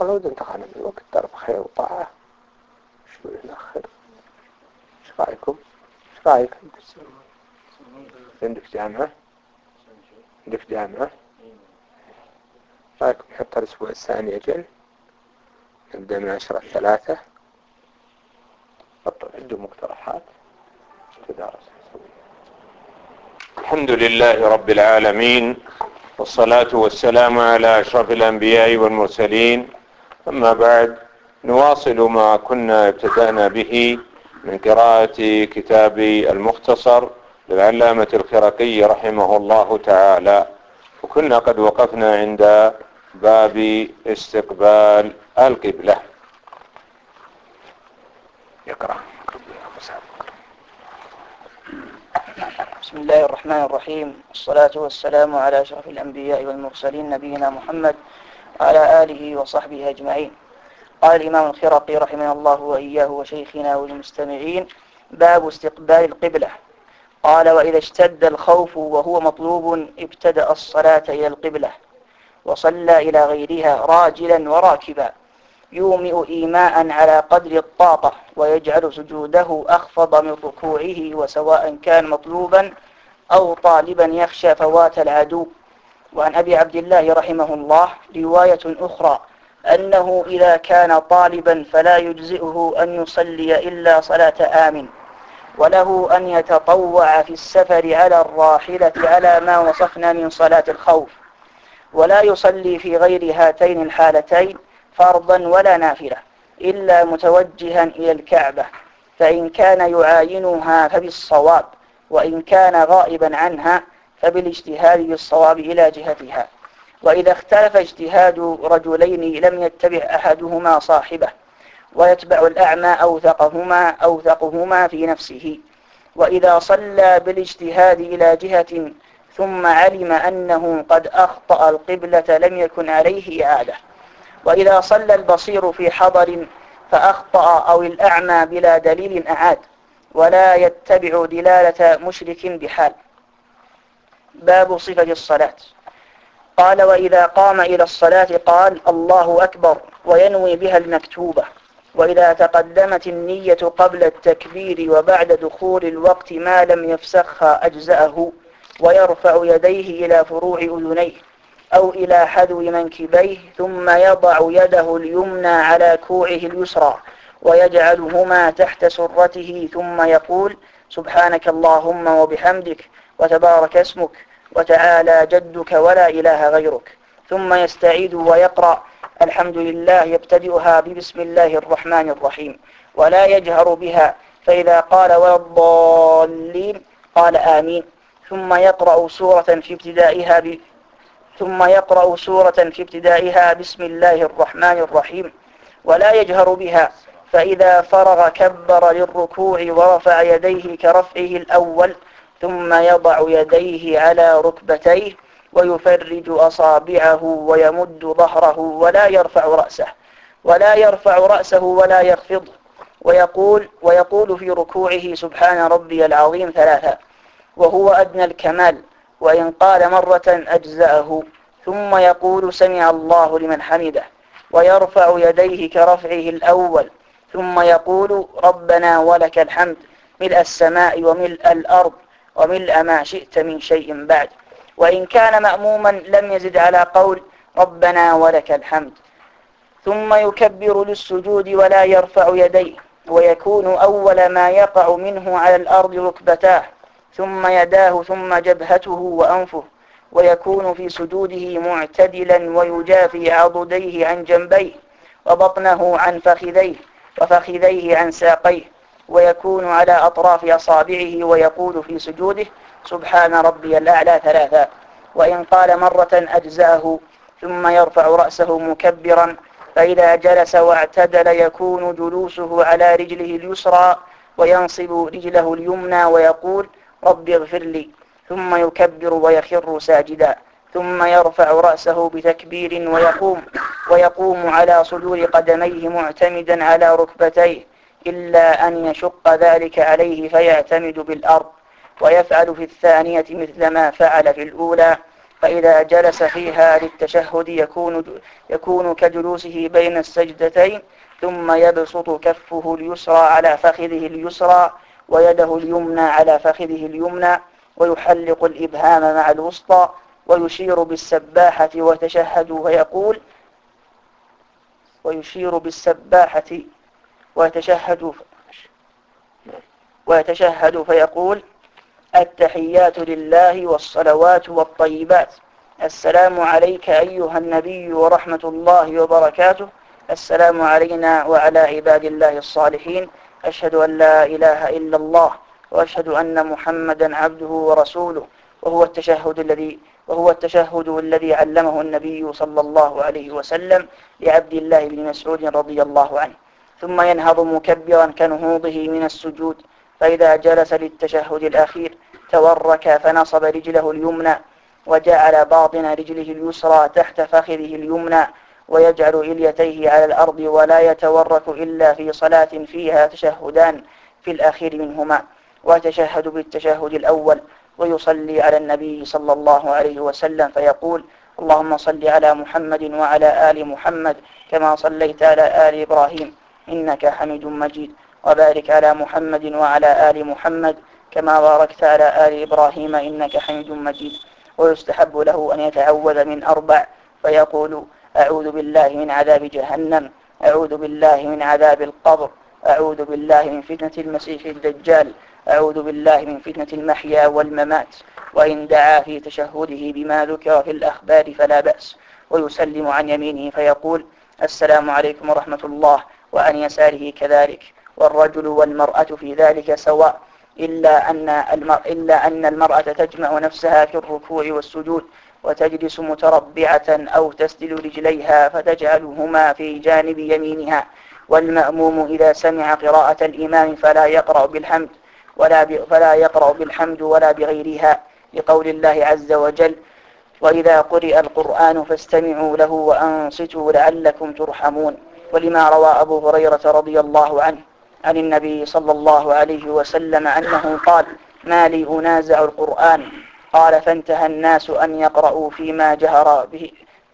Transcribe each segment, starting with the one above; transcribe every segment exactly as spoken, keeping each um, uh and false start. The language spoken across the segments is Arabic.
ولو انتهى من الوقت ترى خير وطاعة. شو نأخر؟ ايش رأيكم؟ ايش رأيك انت؟ عندك جامعة؟ عندك جامعة؟ رأيكم نحط الأسبوع الثاني أجل؟ نبدأ من عشرة ثلاثة. عندهم مقترحات تدارس. الحمد لله رب العالمين، والصلاة والسلام على أشرف الأنبياء والمرسلين. أما بعد، نواصل ما كنا ابتدأنا به من قراءة كتاب المختصر للعلامة الخرقي رحمه الله تعالى، وكنا قد وقفنا عند باب استقبال القبلة. يقرأ. بسم الله الرحمن الرحيم، والصلاة والسلام على أشرف الأنبياء والمرسلين نبينا محمد وعلى آله وصحبه أجمعين. قال الإمام الخرقي رحمه الله وإياه وشيخنا والمستمعين: باب استقبال القبلة. قال: وإذا اشتد الخوف وهو مطلوب ابتدأ الصلاة إلى القبلة وصلى إلى غيرها راجلا وراكبا، يومئ إيماء على قدر الطاقة، ويجعل سجوده أخفض من ركوعه، وسواء كان مطلوبا أو طالبا يخشى فوات العدو. وعن أبي عبد الله رحمه الله رواية أخرى أنه إذا كان طالبا فلا يجزئه أن يصلي إلا صلاة آمن، وله أن يتطوع في السفر على الراحلة على ما وصفنا من صلاة الخوف، ولا يصلي في غير هاتين الحالتين فرضا ولا نافلة إلا متوجها إلى الكعبة، فإن كان يعاينها فبالصواب، وإن كان غائبا عنها فبالاجتهاد بالصواب إلى جهتها. وإذا اختلف اجتهاد رجلين لم يتبع أحدهما صاحبه، ويتبع الأعمى أوثقهما أوثقهما في نفسه. وإذا صلى بالاجتهاد إلى جهة ثم علم أنه قد أخطأ القبلة لم يكن عليه إعادة. وإذا صلى البصير في حضر فأخطأ أو الأعمى بلا دليل أعاد، ولا يتبع دلالة مشرك بحال. باب صفة الصلاة. قال: وإذا قام إلى الصلاة قال: الله أكبر، وينوي بها المكتوبة. وإذا تقدمت النية قبل التكبير وبعد دخول الوقت ما لم يفسخها أجزأه، ويرفع يديه إلى فروع أذنيه أو إلى حذو منكبيه، ثم يضع يده اليمنى على كوعه اليسرى ويجعلهما تحت سرته، ثم يقول: سبحانك اللهم وبحمدك، وتبارك اسمك، وتعالى جدك، ولا إله غيرك. ثم يستعيد ويقرأ: الحمد لله، يبتدئها ببسم الله الرحمن الرحيم، ولا يجهر بها، فإذا قال ولا الضالين قال آمين. ثم يقرأ سورة في ابتدائها ب... ثم يقرأ سورة في ابتدائها بسم الله الرحمن الرحيم، ولا يجهر بها، فإذا فرغ كبر للركوع ورفع يديه كرفعه الأول، ثم يضع يديه على ركبتيه ويفرج أصابعه ويمد ظهره، ولا يرفع رأسه ولا يرفع رأسه ولا يخفض، ويقول ويقول في ركوعه: سبحان ربي العظيم ثلاثا، وهو أدنى الكمال، وإن قال مرة أجزأه. ثم يقول: سمع الله لمن حمده، ويرفع يديه كرفعه الأول، ثم يقول: ربنا ولك الحمد ملء السماء وملء الأرض وملء ما شئت من شيء بعد. وإن كان مأموما لم يزد على قول ربنا ولك الحمد. ثم يكبر للسجود ولا يرفع يديه، ويكون أول ما يقع منه على الأرض ركبتاه، ثم يداه، ثم جبهته وأنفه، ويكون في سجوده معتدلا، ويجافي عضديه عن جنبيه، وبطنه عن فخذيه، وفخذيه عن ساقيه، ويكون على أطراف أصابعه، ويقول في سجوده: سبحان ربي الأعلى ثلاثا، وإن قال مرة أجزأه. ثم يرفع رأسه مكبرا، فإذا جلس واعتدل يكون جلوسه على رجله اليسرى، وينصب رجله اليمنى ويقول: رب اغفر لي، ثم يكبر ويخر ساجدا، ثم يرفع رأسه بتكبير ويقوم ويقوم على صدور قدميه معتمدا على ركبتيه، إلا أن يشق ذلك عليه فيعتمد بالأرض، ويفعل في الثانية مثل ما فعل في الأولى، فإذا جلس فيها للتشهد يكون, يكون كجلوسه بين السجدتين، ثم يبسط كفه اليسرى على فخذه اليسرى ويده اليمنى على فخذه اليمنى، ويحلق الإبهام مع الوسطى، ويشير بالسباحة ويتشهد ويقول ويشير بالسباحة ويتشهد ويتشهد فيقول: التحيات لله والصلوات والطيبات، السلام عليك أيها النبي ورحمة الله وبركاته، السلام علينا وعلى عباد الله الصالحين، أشهد أن لا إله إلا الله وأشهد أن محمدا عبده ورسوله. وهو التشهد الذي وهو التشهد الذي علمه النبي صلى الله عليه وسلم لعبد الله بن مسعود رضي الله عنه. ثم ينهض مكبرا كنهوضه من السجود، فإذا جلس للتشهد الأخير تورك فنصب رجله اليمنى وجعل باطن رجله اليسرى تحت فخذه اليمنى، ويجعل إليتيه على الأرض، ولا يتورك إلا في صلاة فيها تشهدان في الأخير منهما، ويتشهد بالتشهد الأول ويصلي على النبي صلى الله عليه وسلم فيقول: اللهم صل على محمد وعلى آل محمد كما صليت على آل إبراهيم إنك حميد مجيد، وبارك على محمد وعلى آل محمد كما باركت على آل إبراهيم إنك حميد مجيد. ويستحب له أن يتعوذ من أربع، فيقول: أعوذ بالله من عذاب جهنم، أعوذ بالله من عذاب القبر، أعوذ بالله من فتنة المسيح الدجال، أعوذ بالله من فتنة المحيا والممات. وإن دعا في تشهده بما ذكر في الأخبار فلا بأس. ويسلم عن يمينه فيقول: السلام عليكم ورحمة الله، وعن يساره كذلك. والرجل والمرأة في ذلك سواء، إلا أن المرأة, إلا أن المرأة تجمع نفسها في الركوع والسجود، وتجلس متربعة أو تسدل رجليها فتجعلهما في جانب يمينها. والمأموم إذا سمع قراءة الإمام فلا يقرأ بالحمد ولا فلا يقرأ بالحمد ولا بغيرها، لقول الله عز وجل: وإذا قرئ القرآن فاستمعوا له وأنصتوا لعلكم ترحمون. ولما روى أبو هريرة رضي الله عنه عن النبي صلى الله عليه وسلم أنه قال: ما لي أنازع القرآن؟ قال: فانتهى الناس أن يقرأوا فيما جهر به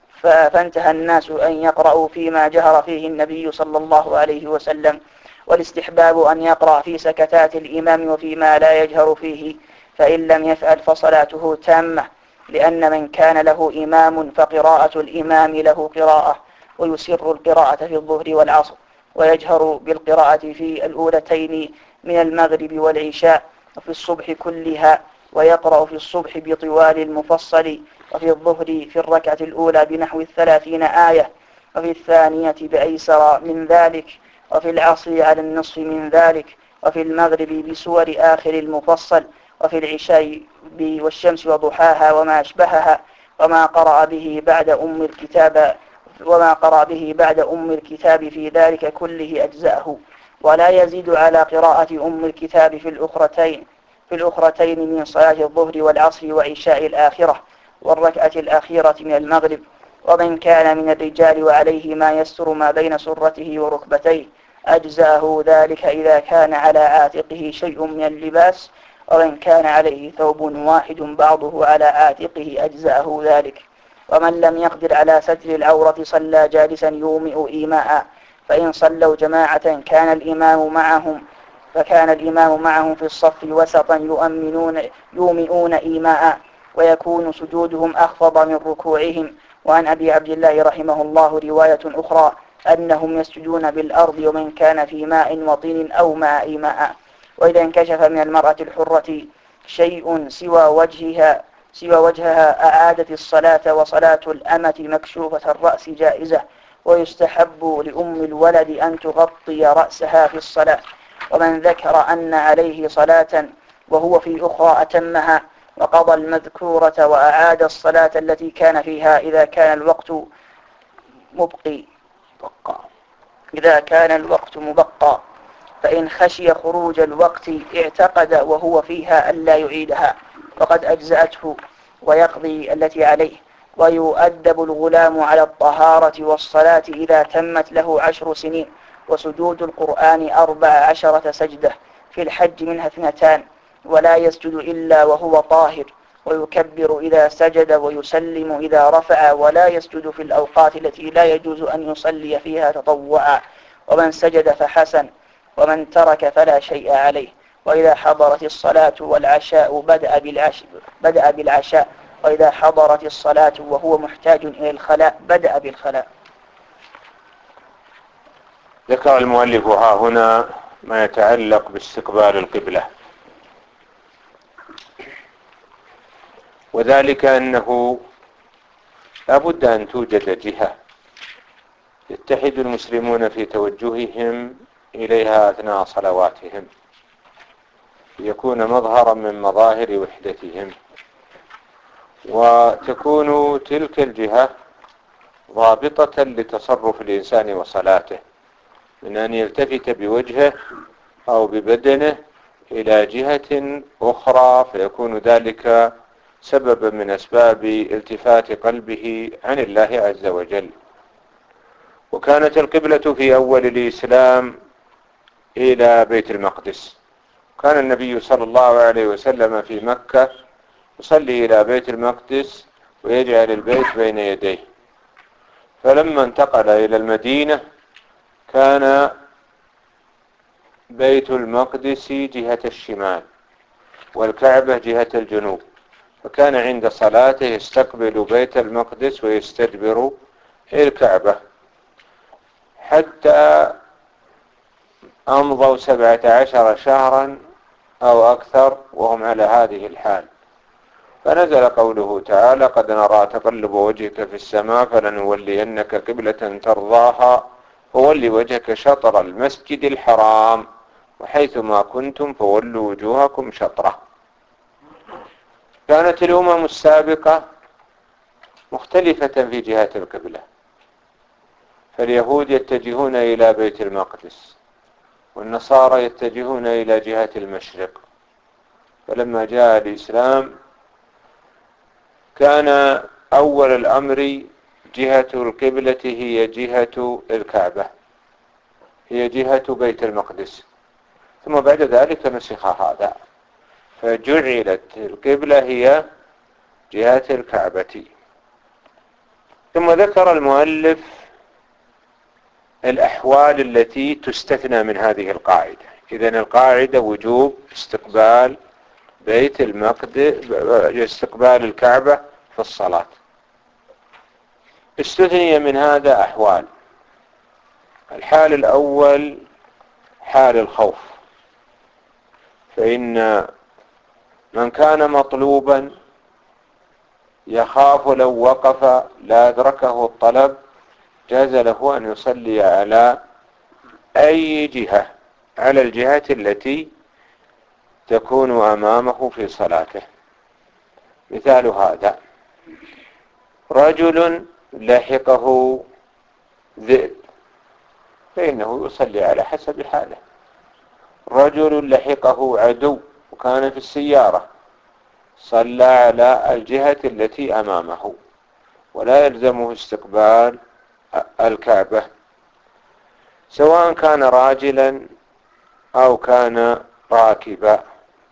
فانتهى الناس أن يقرأوا فيما جهر فيه النبي صلى الله عليه وسلم. والاستحباب أن يقرأ في سكتات الإمام وفيما لا يجهر فيه، فإن لم يفعل فصلاته تامة، لأن من كان له إمام فقراءة الإمام له قراءة، ويسر القراءة في الظهر والعصر، ويجهر بالقراءة في الأولتين من المغرب والعشاء، وفي الصبح كلها، ويقرأ في الصبح بطوال المفصل، وفي الظهر في الركعة الأولى بنحو الثلاثين آية، وفي الثانية بأيسر من ذلك، وفي العصر على النصف من ذلك، وفي المغرب بسور آخر المفصل، وفي العشاء والشمس وضحاها وما أشبهها، وما قرأ به بعد أم الكتاب وما قرأ به بعد أم الكتاب في ذلك كله أجزأه، ولا يزيد على قراءة أم الكتاب في الأخرتين في الأخرتين من صلاة الظهر والعصر وعشاء الآخرة والركعة الأخيرة من المغرب. ومن كان من الرجال وعليه ما يستر ما بين سرته وركبتيه أجزأه ذلك إذا كان على عاتقه شيء من اللباس، ومن كان عليه ثوب واحد بعضه على عاتقه أجزأه ذلك. ومن لم يقدر على ستر العورة صلى جالسا يومئ إيماء، فإن صلوا جماعة كان الإمام معهم فكان الإمام معهم في الصف وسطا يؤمنون يومئون إيماء، ويكون سجودهم أخفض من ركوعهم. وعن أبي عبد الله رحمه الله رواية أخرى أنهم يسجدون بالأرض، ومن كان في ماء وطين أو ماء ماء. وإذا انكشف من المرأة الحرة شيء سوى وجهها سوى وجهها أعادت الصلاة، وصلاة الأمة مكشوفة الرأس جائزة، ويستحب لأم الولد أن تغطي رأسها في الصلاة. ومن ذكر أن عليه صلاة وهو في أخرى أتمها، وقضى المذكورة وأعاد الصلاة التي كان فيها إذا كان الوقت مبقي إذا كان الوقت مبقى. فإن خشي خروج الوقت اعتقد وهو فيها ألا يعيدها، وقد أجزأته، ويقضي التي عليه. ويؤدب الغلام على الطهارة والصلاة إذا تمت له عشر سنين. وسجود القرآن أربع عشرة سجدة، في الحج منها اثنتان، ولا يسجد إلا وهو طاهر. ويكبر إذا سجد ويسلم إذا رفع، ولا يسجد في الأوقات التي لا يجوز أن يصلي فيها تطوعا، ومن سجد فحسن، ومن ترك فلا شيء عليه. وإذا حضرت الصلاة والعشاء بدأ بالعشاء, بدأ بالعشاء وإذا حضرت الصلاة وهو محتاج إلى الخلاء بدأ بالخلاء. ذكر المؤلف ها هنا ما يتعلق باستقبال القبلة، وذلك أنه لا بد أن توجد جهة يتحد المسلمون في توجههم إليها أثناء صلواتهم، ليكون مظهرا من مظاهر وحدتهم، وتكون تلك الجهة ضابطة لتصرف الإنسان وصلاته، من أن يلتفت بوجهه أو ببدنه إلى جهة أخرى، فيكون ذلك سببا من أسباب التفات قلبه عن الله عز وجل. وكانت القبلة في أول الإسلام إلى بيت المقدس، كان النبي صلى الله عليه وسلم في مكة يصلي إلى بيت المقدس ويجعل البيت بين يديه، فلما انتقل إلى المدينة كان بيت المقدس جهة الشمال والكعبة جهة الجنوب، فكان عند صلاته يستقبل بيت المقدس ويستدبر الكعبة، حتى أمضوا سبعة عشر شهرا أو أكثر وهم على هذه الحال. فنزل قوله تعالى: قد نرى تقلب وجهك في السماء فلنولينك قبلة ترضاها فول وجهك شطر المسجد الحرام وحيثما كنتم فولوا وجوهكم شطره. كانت الأمم السابقة مختلفة في جهات القبلة، فاليهود يتجهون إلى بيت المقدس والنصارى يتجهون إلى جهة المشرق. فلما جاء الإسلام كان أول الأمر جهة القبلة هي جهة الكعبة، هي جهة بيت المقدس، ثم بعد ذلك نسخ هذا فجعلت القبلة هي جهة الكعبة. ثم ذكر المؤلف الأحوال التي تستثنى من هذه القاعدة. إذن القاعدة وجوب استقبال بيت المقدس، استقبال الكعبة في الصلاة. استثني من هذا أحوال. الحال الأول حال الخوف، فإن من كان مطلوبا يخاف لو وقف لا أدركه الطلب جاز له أن يصلي على أي جهة، على الجهة التي تكون أمامه في صلاته. مثال هذا: رجل لحقه ذئب فإنه يصلي على حسب حاله. رجل لحقه عدو وكان في السيارة صلى على الجهة التي أمامه ولا يلزمه استقبال الكعبة، سواء كان راجلا أو كان راكبا.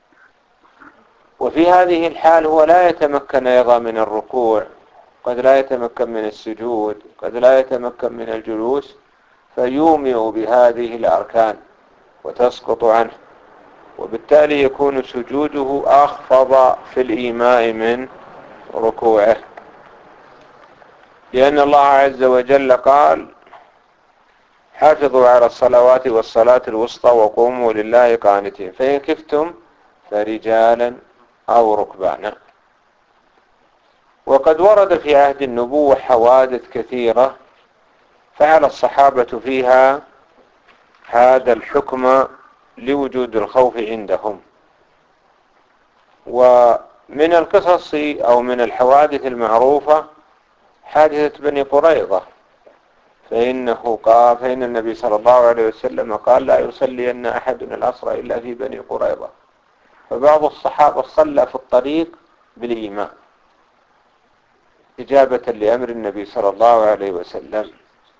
وفي هذه الحال هو لا يتمكن أيضا من الركوع، قد لا يتمكن من السجود، قد لا يتمكن من الجلوس، فيومئ بهذه الأركان وتسقط عنه، وبالتالي يكون سجوده أخفض في الإيماء من ركوعه، لأن الله عز وجل قال: حافظوا على الصلوات والصلاة الوسطى وقوموا لله قانتين فإن خفتم فرجالا أو ركبانا. وقد ورد في عهد النبوة حوادث كثيرة فعل الصحابة فيها هذا الحكم لوجود الخوف عندهم. ومن القصص أو من الحوادث المعروفة حادثة بني قريظة، فإنه قال فإن النبي صلى الله عليه وسلم قال: لا يصلين أحدنا العصر إلا في بني قريظة. فبعض الصحابة صلى في الطريق بالإيمان إجابة لأمر النبي صلى الله عليه وسلم،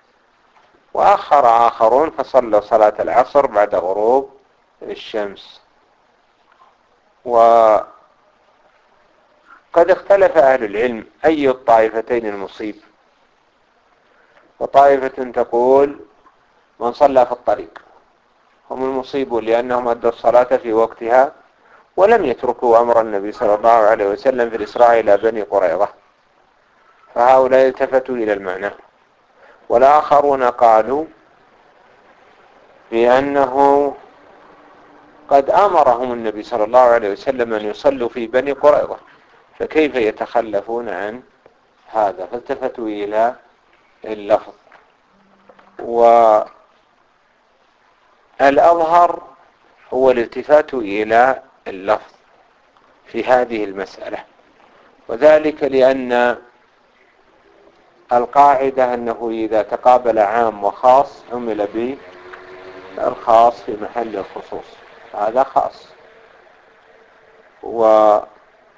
وآخر آخرون فصلوا صلاة العصر بعد غروب الشمس. وقد وقد اختلف أهل العلم أي الطائفتين المصيب. وطائفة تقول من صلى في الطريق هم المصيبون لأنهم أدوا الصلاة في وقتها ولم يتركوا أمر النبي صلى الله عليه وسلم في الإسراع إلى بني قريظة، فهؤلاء التفتوا إلى المعنى. والآخرون قالوا بأنه قد أمرهم النبي صلى الله عليه وسلم أن يصلوا في بني قريظة، فكيف يتخلفون عن هذا؟ فالتفتوا إلى اللفظ. والأظهر هو الالتفات إلى اللفظ في هذه المسألة، وذلك لأن القاعدة أنه إذا تقابل عام وخاص عمل بالخاص في محل الخصوص، هذا خاص. وعلى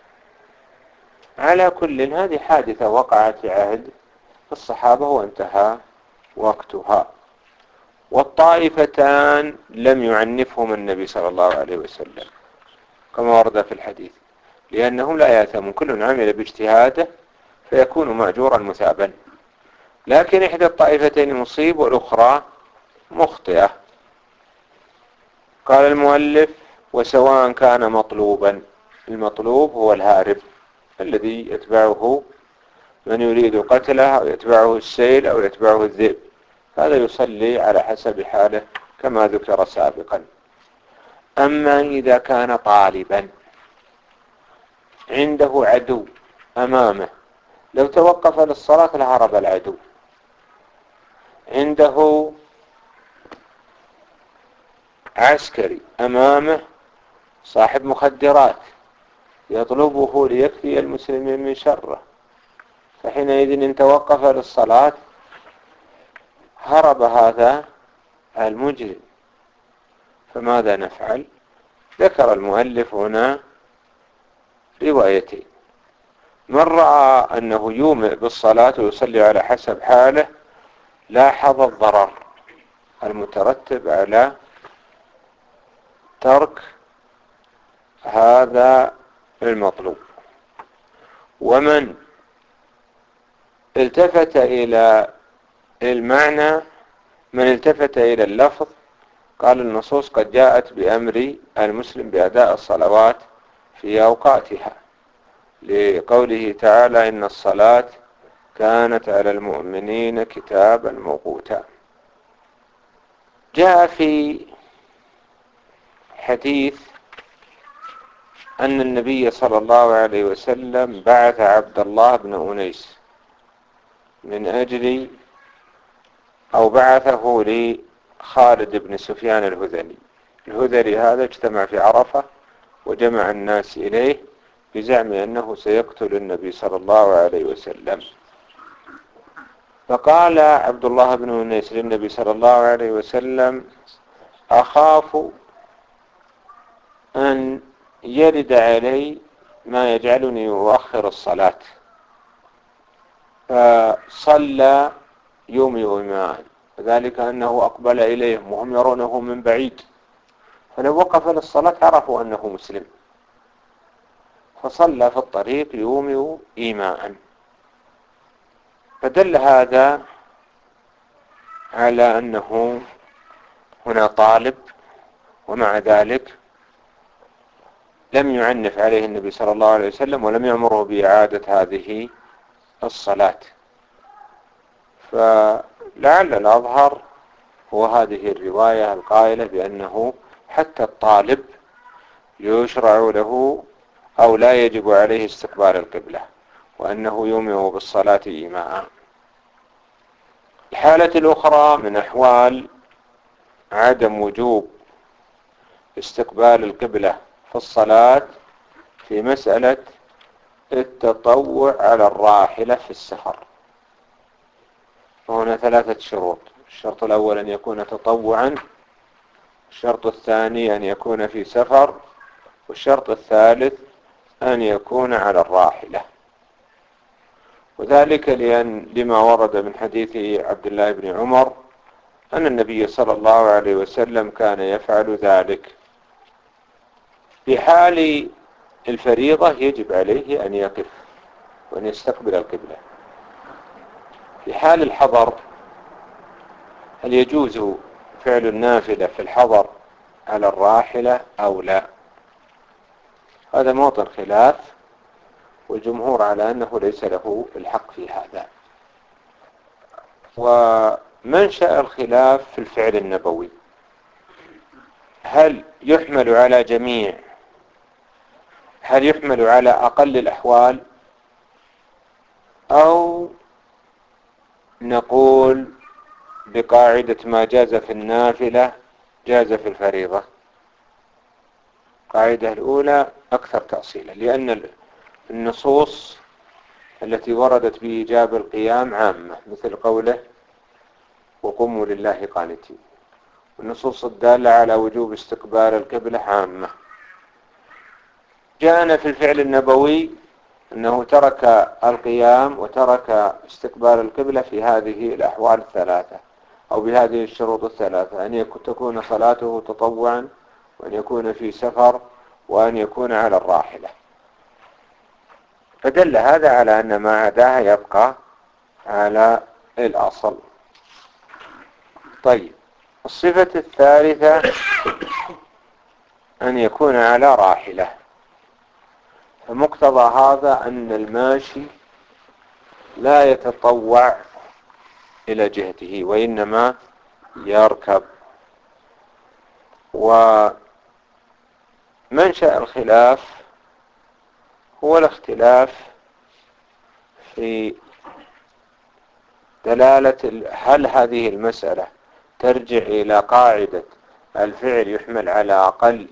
كل هذه حادثة وقعت في عهد الصحابة وانتهى وقتها. والطائفتان لم يعنفهم النبي صلى الله عليه وسلم كما ورد في الحديث، لأنهم لا يأثمون، كل عمل باجتهاده فيكون مأجورا مثابا. لكن إحدى الطائفتين مصيب والأخرى مخطئة. قال المؤلف وسواء كان مطلوبا، المطلوب هو الهارب الذي يتبعه من يريد قتله أو يتبعه السيل أو يتبعه الذئب، هذا يصلي على حسب حاله كما ذكر سابقا. أما إذا كان طالبا عنده عدو أمامه، لو توقف للصلاة لهرب العدو. عنده عسكري أمامه صاحب مخدرات يطلبه ليكفي المسلمين من شره، فحينئذ إن توقف للصلاة هرب هذا المجرم، فماذا نفعل؟ ذكر المؤلف هنا روايتين: من رأى أنه يومئ بالصلاة ويصلي على حسب حاله لاحظ الضرر المترتب على ترك هذا المطلوب. ومن التفت إلى المعنى، من التفت إلى اللفظ، قال النصوص قد جاءت بأمر المسلم بأداء الصلوات في أوقاتها، لقوله تعالى إن الصلاة كانت على المؤمنين كتابا موقوتا. جاء في حديث أن النبي صلى الله عليه وسلم بعث عبد الله بن أنيس من أجل أو بعثه لخالد بن سفيان الهذلي. الهذلي هذا اجتمع في عرفة وجمع الناس إليه بزعم أنه سيقتل النبي صلى الله عليه وسلم. فقال عبد الله بن أنيس للنبي صلى الله عليه وسلم أخاف أن يرد علي ما يجعلني أؤخر الصلاة، فصلى يومي وإيماء، ذلك أنه أقبل إليهم وهم يرونه من بعيد، فلو وقف للصلاة عرفوا أنه مسلم، فصلى في الطريق يومي إيماء. فدل هذا على أنه هنا طالب، ومع ذلك لم يعنف عليه النبي صلى الله عليه وسلم ولم يأمره بإعادة هذه الصلاة. فلعل الأظهر هو هذه الرواية القائلة بأنه حتى الطالب يشرع له أو لا يجب عليه استقبال القبلة، وأنه يومئ بالصلاة إيماء. الحالة الأخرى من أحوال عدم وجوب استقبال القبلة في الصلاة في مسألة التطوع على الراحلة في السفر. فهنا ثلاثة شروط: الشرط الأول أن يكون تطوعا، الشرط الثاني أن يكون في سفر، والشرط الثالث أن يكون على الراحلة. وذلك لأن لما ورد من حديث عبد الله بن عمر أن النبي صلى الله عليه وسلم كان يفعل ذلك. في حال الفريضة يجب عليه أن يقف وأن يستقبل القبلة. في حال الحضر هل يجوز فعل النافلة في الحضر على الراحلة أو لا؟ هذا موطن خلاف، والجمهور على أنه ليس له الحق في هذا. ومنشأ الخلاف في الفعل النبوي، هل يحمل على جميع هل يحمل على أقل الأحوال، أو نقول بقاعدة ما جاز في النافلة جاز في الفريضة؟ القاعدة الأولى أكثر تأصيلا، لأن النصوص التي وردت بإيجاب القيام عامة، مثل قوله وقوموا لله قانتين. والنصوص الدالة على وجوب استقبال القبلة عامة. جاءنا في الفعل النبوي أنه ترك القيام وترك استقبال القبلة في هذه الأحوال الثلاثة، أو بهذه الشروط الثلاثة: أن تكون صلاته تطوعا، وأن يكون في سفر، وأن يكون على الراحلة. فدل هذا على أن ما عداها يبقى على الأصل. طيب، الصفة الثالثة أن يكون على راحلة. فمقتضى هذا أن الماشي لا يتطوع إلى جهته، وإنما يركب. ومنشأ الخلاف هو الاختلاف في دلالة هل هذه المسألة ترجع إلى قاعدة الفعل يحمل على أقل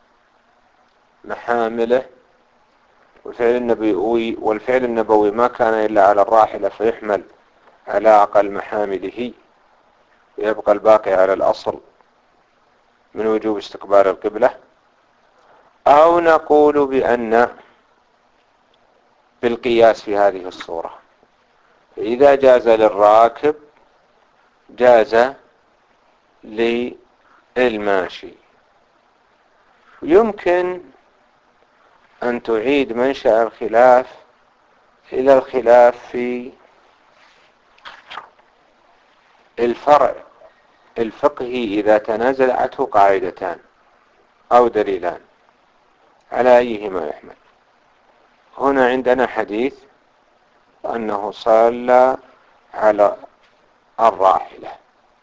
محامله، والفعل النبوي والفعل النبوي ما كان إلا على الراحلة فيحمل على أقل محامله، ويبقى الباقي على الأصل من وجوب استقبال القبلة. أو نقول بأن بالقياس في هذه الصورة، فإذا جاز للراكب جاز للماشي. يمكن أن تعيد منشأ الخلاف إلى الخلاف في الفرع الفقهي إذا تنازعته قاعدتان أو دليلان، على أيهما يحمل. هنا عندنا حديث أنه صلى على الراحلة،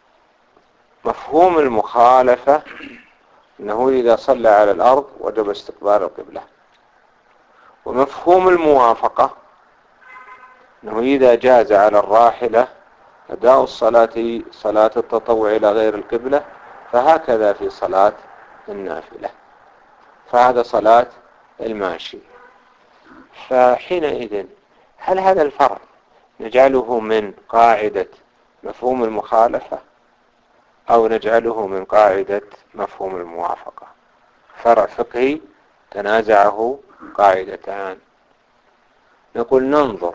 مفهوم المخالفة أنه إذا صلى على الأرض وجب استقبال القبلة، ومفهوم الموافقة أنه إذا جاز على الراحلة أداء الصلاة صلاة التطوع إلى غير القبلة، فهكذا في صلاة النافلة، فهذا صلاة الماشي. فحينئذ هل هذا الفرع نجعله من قاعدة مفهوم المخالفة أو نجعله من قاعدة مفهوم الموافقة؟ فرع فقهي تنازعه قاعدتان. نقول ننظر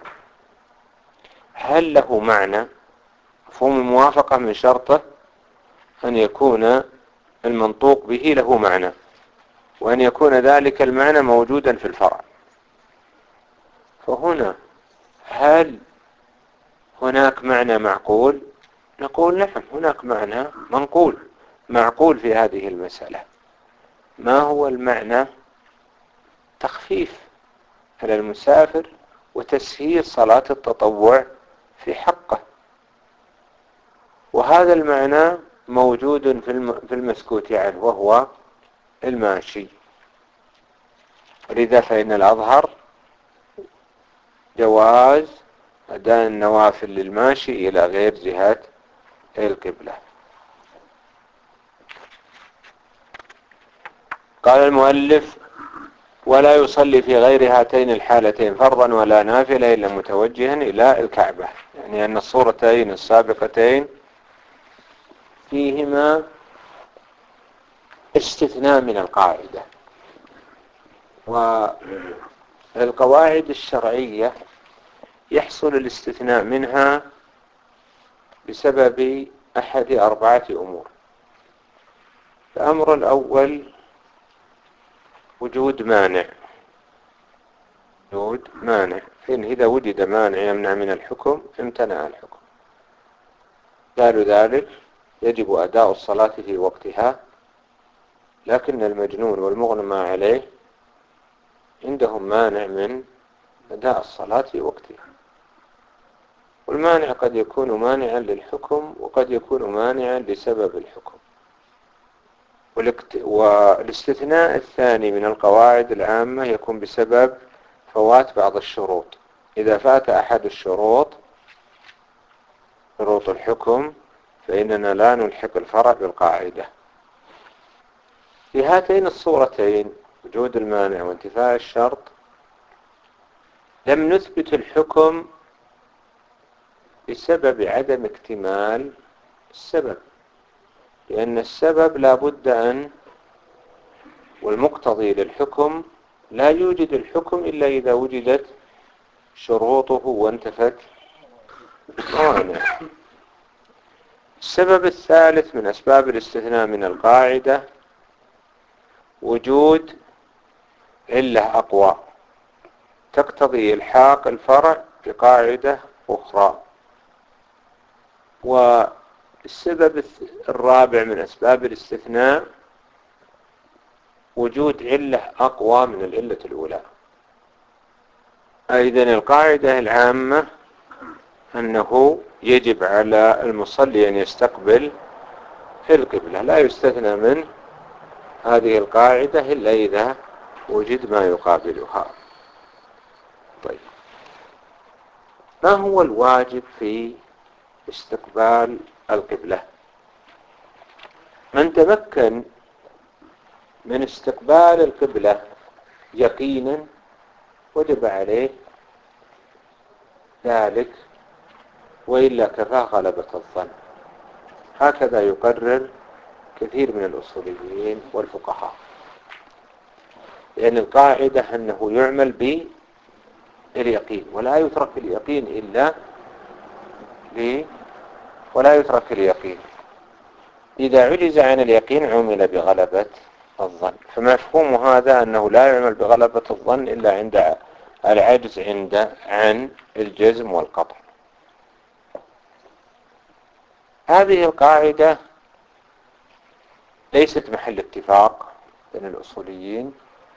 هل له معنى. مفهوم الموافقة من شرطه أن يكون المنطوق به له معنى، وأن يكون ذلك المعنى موجودا في الفرع. فهنا هل هناك معنى معقول؟ نقول نعم، هناك معنى منقول معقول في هذه المسألة. ما هو المعنى؟ تخفيف على المسافر وتسهيل صلاة التطوع في حقه، وهذا المعنى موجود في المسكوت عنه وهو الماشي. لذا فإن الأظهر جواز أداء النوافل للماشي إلى غير جهة القبلة. قال المؤلف: ولا يصلي في غير هاتين الحالتين فرضا ولا نافلة إلا متوجها إلى الكعبة. يعني أن الصورتين السابقتين فيهما استثناء من القاعدة، والقواعد الشرعية يحصل الاستثناء منها بسبب أحد أربعة أمور. الأمر الأول وجود مانع، وجود مانع، فإن إذا وجد مانع يمنع من الحكم امتنع الحكم. قالوا ذلك يجب أداء الصلاة في وقتها، لكن المجنون والمغمى عليه عندهم مانع من أداء الصلاة في وقتها. والمانع قد يكون مانعا للحكم وقد يكون مانعا لسبب الحكم. والاستثناء الثاني من القواعد العامة يكون بسبب فوات بعض الشروط. إذا فات أحد الشروط شروط الحكم فإننا لا نلحق الفرع بالقاعدة. في هاتين الصورتين وجود المانع وانتفاء الشرط لم نثبت الحكم بسبب عدم اكتمال السبب، لأن السبب لا بد أن والمقتضي للحكم لا يوجد الحكم إلا إذا وجدت شروطه وانتفت موانعه. السبب الثالث من أسباب الاستثناء من القاعدة وجود علة أقوى تقتضي إلحاق الفرع بقاعدة أخرى. والسبب الرابع من أسباب الاستثناء وجود علة أقوى من العلة الأولى. أيضا القاعدة العامة أنه يجب على المصلي أن يستقبل في القبلة، لا يستثنى من هذه القاعدة إلا إذا وجد ما يقابلها. طيب، ما هو الواجب في استقبال القبلة؟ من تمكن من استقبال القبلة يقينا وجب عليه ذلك، وإلا كفاه غلبة الظن. هكذا يقرر كثير من الأصوليين والفقهاء، لأن القاعدة أنه يعمل باليقين ولا يترك اليقين إلا ل ولا يترك اليقين. إذا عجز عن اليقين عمل بغلبة الظن. فمفهوم هذا أنه لا يعمل بغلبة الظن إلا عند العجز عند عن الجزم والقطع. هذه القاعدة ليست محل اتفاق بين الأصوليين،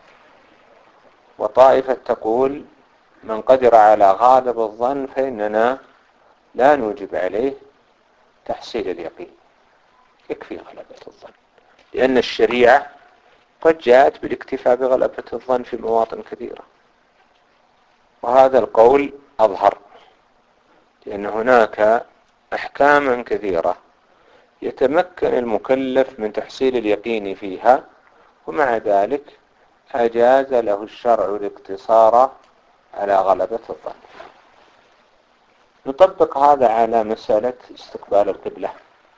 وطائفة تقول من قدر على غالب الظن فإننا لا نوجب عليه تحصيل اليقين، يكفي غلبة الظن، لأن الشريعة قد جاءت بالاكتفاء بغلبة الظن في مواطن كثيرة. وهذا القول أظهر، لأن هناك أحكاما كثيرة يتمكن المكلف من تحصيل اليقين فيها، ومع ذلك أجاز له الشرع الاقتصار على غلبة الظن. نطبق هذا على مسألة استقبال القبلة.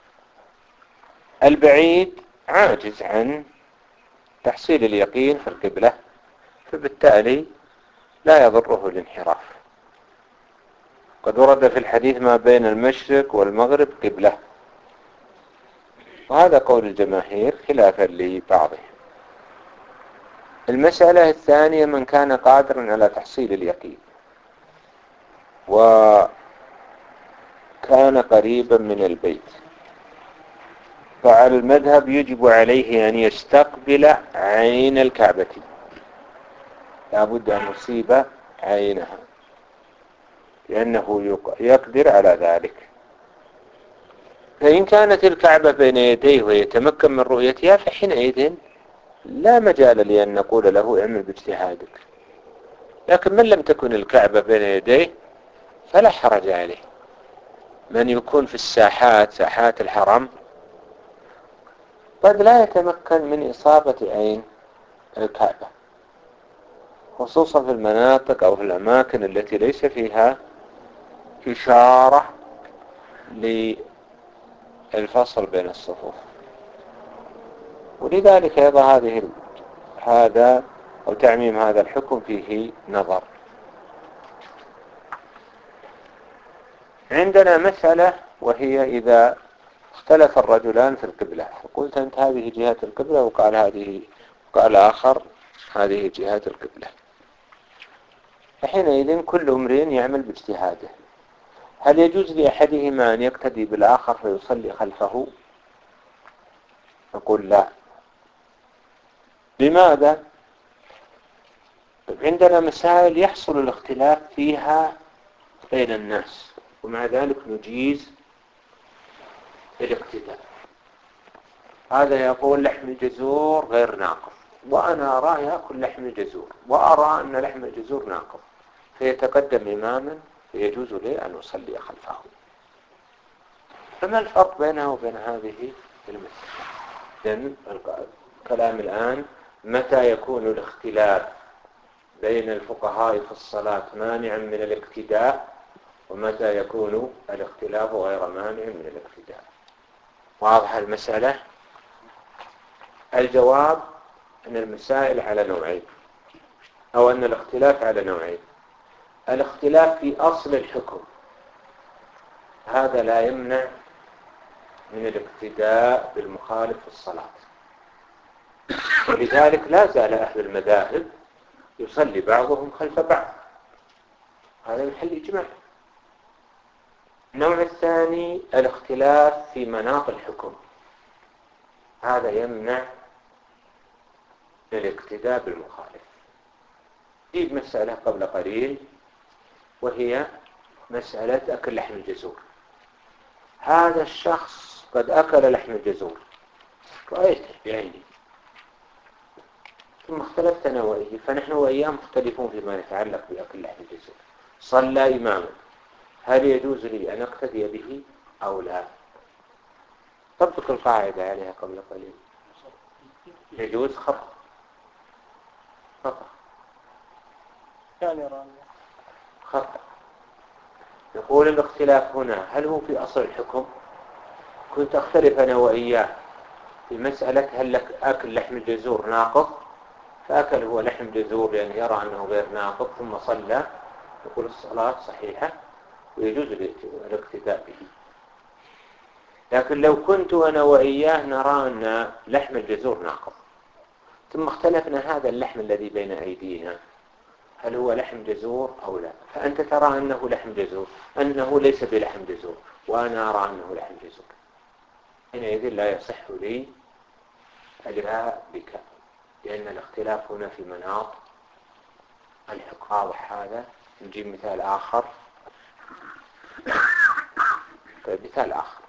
البعيد عاجز عن تحصيل اليقين في القبلة، فبالتالي لا يضره الانحراف. قد ورد في الحديث ما بين المشرق والمغرب قبلة، وهذا قول الجماهير خلافا لبعضهم. المسألة الثانية من كان قادرا على تحصيل اليقين وكان قريبا من البيت، فعلى المذهب يجب عليه أن يستقبل عين الكعبة، لا بد أن يصيب عينها، لأنه يقدر على ذلك. فإن كانت الكعبة بين يديه ويتمكن من رؤيتها فحينئذ لا مجال لأن نقول له اعمل باجتهادك. لكن من لم تكن الكعبة بين يديه فلا حرج عليه. من يكون في الساحات ساحات الحرم قد لا يتمكن من إصابة عين الكعبة، خصوصا في المناطق أو في الأماكن التي ليس فيها إشارة للفصل بين الصفوف. ولذلك أيضا هذه هذا أو تعميم هذا الحكم فيه نظر. عندنا مسألة وهي إذا اختلف الرجلان في القبلة، فقلت أنت هذه جهة القبلة وقال هذه، وقال آخر هذه جهة القبلة. فحينئذ كل امرئ يعمل باجتهاده. هل يجوز لأحدهما أن يقتدي بالآخر فيصلي خلفه؟ نقول لا. لماذا؟ عندنا مسائل يحصل الاختلاف فيها بين الناس، ومع ذلك نجيز الاقتداء. هذا يقول لحم الجزور غير ناقض، وأنا أرى يأكل لحم الجزور، وأرى أن لحم الجزور ناقض، فيتقدم إماما فيجوز لي أن أصلي خلفه. فما الفرق بينها وبين هذه المسألة؟ لأن الكلام الآن متى يكون الاختلاف بين الفقهاء في الصلاة مانعا من الاقتداء، ومتى يكون الاختلاف غير مانع من الاقتداء. واضحة المسألة؟ الجواب أن المسائل على نوعين، أو أن الاختلاف على نوعين. الاختلاف في أصل الحكم، هذا لا يمنع من الاقتداء بالمخالف في الصلاة، ولذلك لا زال أهل المذاهب يصلي بعضهم خلف بعض، هذا محل إجماع. النوع الثاني الاختلاف في مناط الحكم، هذا يمنع الاقتداء بالمخالف. جيب مسألة قبل قليل وهي مسألة أكل لحم الجزور. هذا الشخص قد أكل لحم الجزور، رأيته بعيني، ثم اختلفت أنا وإيه، فنحن وإياه مختلفون فيما يتعلق بأكل لحم الجزور. صلى إماما، هل يجوز لي أن أقتدي به أو لا؟ طبق القاعدة عليها قبل قليل. يجوز خطأ خطأ خطأ. يقول الاختلاف هنا هل هو في أصل الحكم؟ كنت أختلف أنا وإياه في مسألة هل لك أكل لحم الجزور ناقض، فأكل هو لحم جزور لأن يعني يرى أنه غير ناقض، ثم صلى، يقول الصلاة صحيحة ويجوز الاقتداء به. لكن لو كنت أنا وإياه نرى أن لحم الجزور ناقض، ثم اختلفنا هذا اللحم الذي بين أيدينا هل هو لحم جزور أو لا، فأنت ترى أنه لحم جزور، أنه ليس بلحم جزور، وأنا أرى أنه لحم جزور، حينئذ لا يصح لي أجراء بك، لأن الاختلاف هنا في مناط الحكم. واضح هذا؟ نجيب مثال آخر. طيب مثال آخر،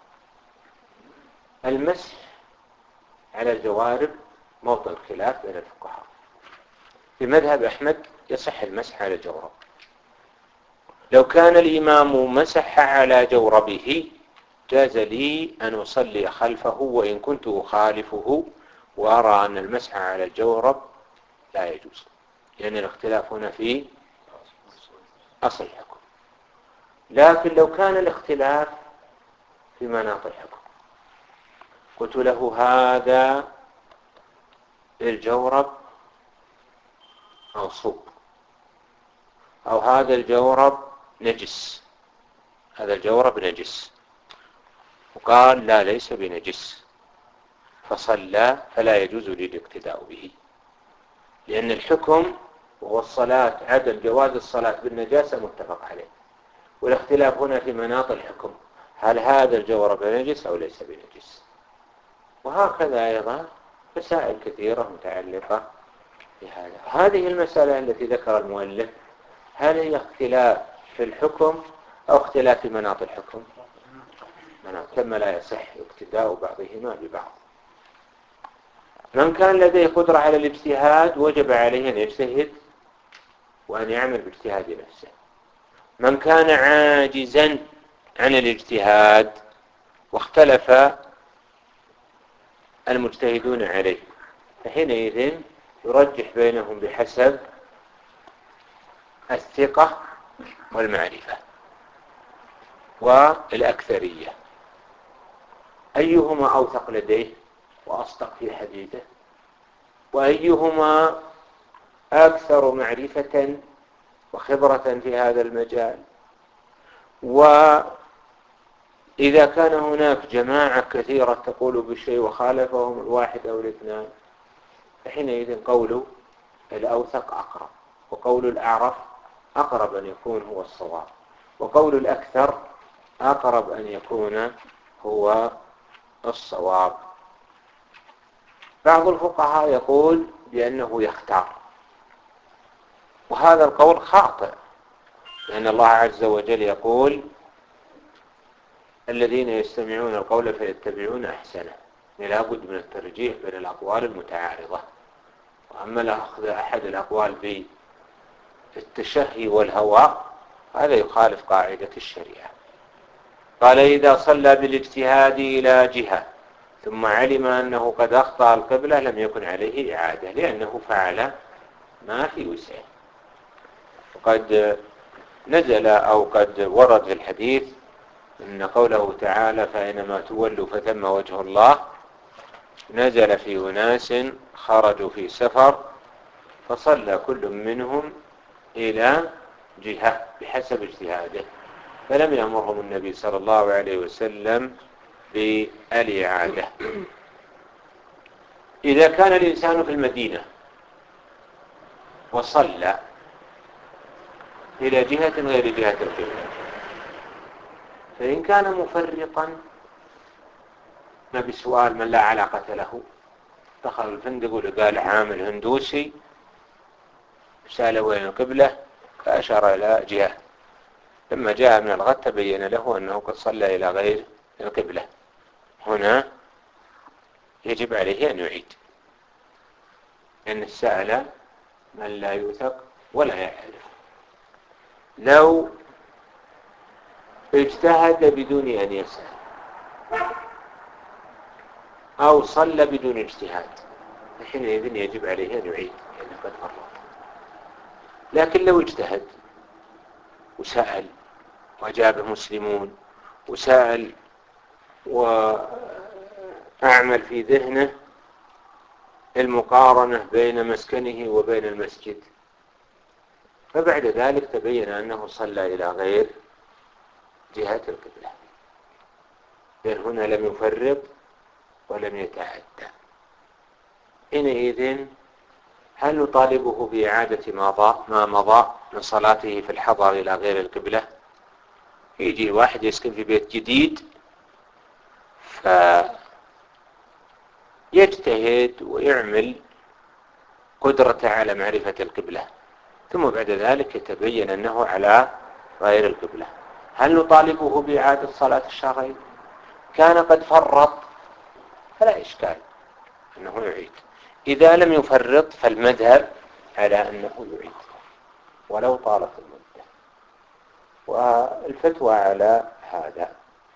المسح على الجوارب موطن خلاف بين الفقهاء. في مذهب أحمد يصح المسح على الجورب. لو كان الإمام مسح على جوربه جاز لي أن أصلي خلفه وإن كنت أخالفه، وأرى أن المسح على الجورب لا يجوز، لأن الاختلاف هنا في أصل الحكم. لكن لو كان الاختلاف في مناط الحكم، قلت له هذا الجورب منصوب، أو هذا الجورب نجس، هذا الجورب نجس، وقال لا ليس بنجس، فصلى، فلا يجوز لي الاقتداء به، لأن الحكم وهو الصلاة، عدم جواز الصلاة بالنجاسة متفق عليه، والاختلاف هنا في مناط الحكم، هل هذا الجورب نجس أو ليس بنجس. وهكذا أيضا مسائل كثيرة متعلقة بهذا. هذه المسألة التي ذكر المؤلف هل هي اختلاف في الحكم أو اختلاف في مناط الحكم؟ مناط، كما لا يصح اقتداء بعضهما ببعض. من كان لديه قدرة على الاجتهاد وجب عليه أن يجتهد وأن يعمل باجتهاد نفسه. من كان عاجزا عن الاجتهاد واختلف المجتهدون عليه، فحينئذ يرجح بينهم بحسب الثقة والمعرفة والأكثرية، أيهما أوثق لديه وأصدق في حديثه، وأيهما أكثر معرفة وخبرة في هذا المجال. وإذا كان هناك جماعة كثيرة تقول بالشيء وخالفهم الواحد أو الاثنان، فحينئذ قول الأوثق أقرب وقول الأعرف أقرب أن يكون هو الصواب، وقول الأكثر أقرب أن يكون هو الصواب. بعض الفقهاء يقول بأنه يختار، وهذا القول خاطئ، لأن الله عز وجل يقول الذين يستمعون القول فيتبعون أحسنه، لا بد من الترجيح بين الأقوال المتعارضة. وأما لأخذ أحد الأقوال بالتشهي والهوى هذا يخالف قاعدة الشريعة. قال إذا صلى بالاجتهاد إلى جهة ثم علم أنه قد أخطأ القبلة لم يكن عليه إعادة، لأنه فعل ما في وسعه. وقد نزل أو قد ورد في الحديث إن قوله تعالى فإنما تولوا فثم وجه الله نزل في أناس خرجوا في سفر فصلى كل منهم إلى جهة بحسب اجتهاده، فلم يأمرهم النبي صلى الله عليه وسلم بالإعادة. إذا كان الإنسان في المدينة وصلى إلى جهة غير جهة القبلة، فإن كان مفرطا ما بسؤال من لا علاقة له، دخل الفندق وقال عامل هندوسي سأل وين القبلة فأشار إلى جهة، لما جاء من الغد تبين له أنه قد صلى إلى غير القبلة، هنا يجب عليه أن يعيد، لأن السائل من لا يوثق ولا يعرف. لو اجتهد بدون أن يسأل أو صلى بدون اجتهاد حينئذ يجب عليه أن يعيد لأنه قد فرط. لكن لو اجتهد وسأل وأجابه مسلمون وسأل وأعمل في ذهنه المقارنة بين مسكنه وبين المسجد، فبعد ذلك تبين أنه صلى إلى غير جهة القبلة، لأن هنا لم يفرط ولم يتعدى. حينئذ هل نطالبه بإعادة ما مضى من صلاته في الحضر إلى غير القبلة؟ يجي واحد يسكن في بيت جديد فيجتهد ويعمل قدرته على معرفة القبلة، ثم بعد ذلك يتبين أنه على غير القبلة، هل نطالبه بإعادة صلاة الشهرين؟ كان قد فرط فلا إشكال أنه يعيد. إذا لم يفرط فالمذهب على أنه يعيد ولو طالت المدة، والفتوى على هذا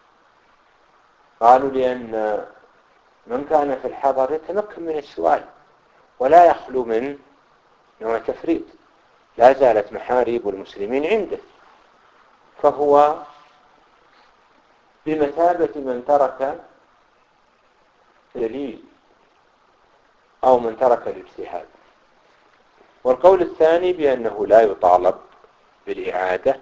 قالوا لأن من كان في الحضر يتمكن من السؤال ولا يخلو من نوع تفريط، لا زالت محاريب المسلمين عنده، فهو بمثابة من ترك دليل أو من ترك الاجتهاد. والقول الثاني بأنه لا يطالب بالإعادة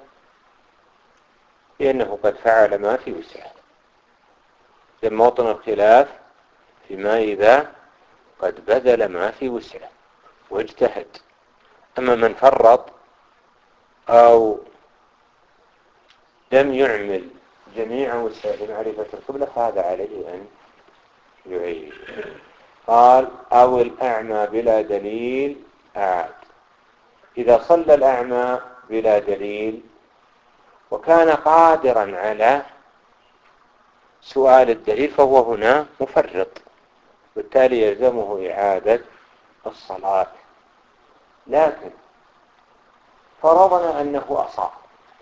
لأنه قد فعل ما في وسعه، موطن الخلاف فيما إذا قد بذل ما في وسعه واجتهد. أما من فرط أو لم يعمل جميع وسائل معرفة القبلة فهذا عليه أن يعيد. قال أو الأعمى بلا دليل أعاد. إذا صلى الأعمى بلا دليل وكان قادرا على سؤال الدليل فهو هنا مفرط، بالتالي يلزمه إعادة الصلاة. لكن فرضنا أنه أصاب،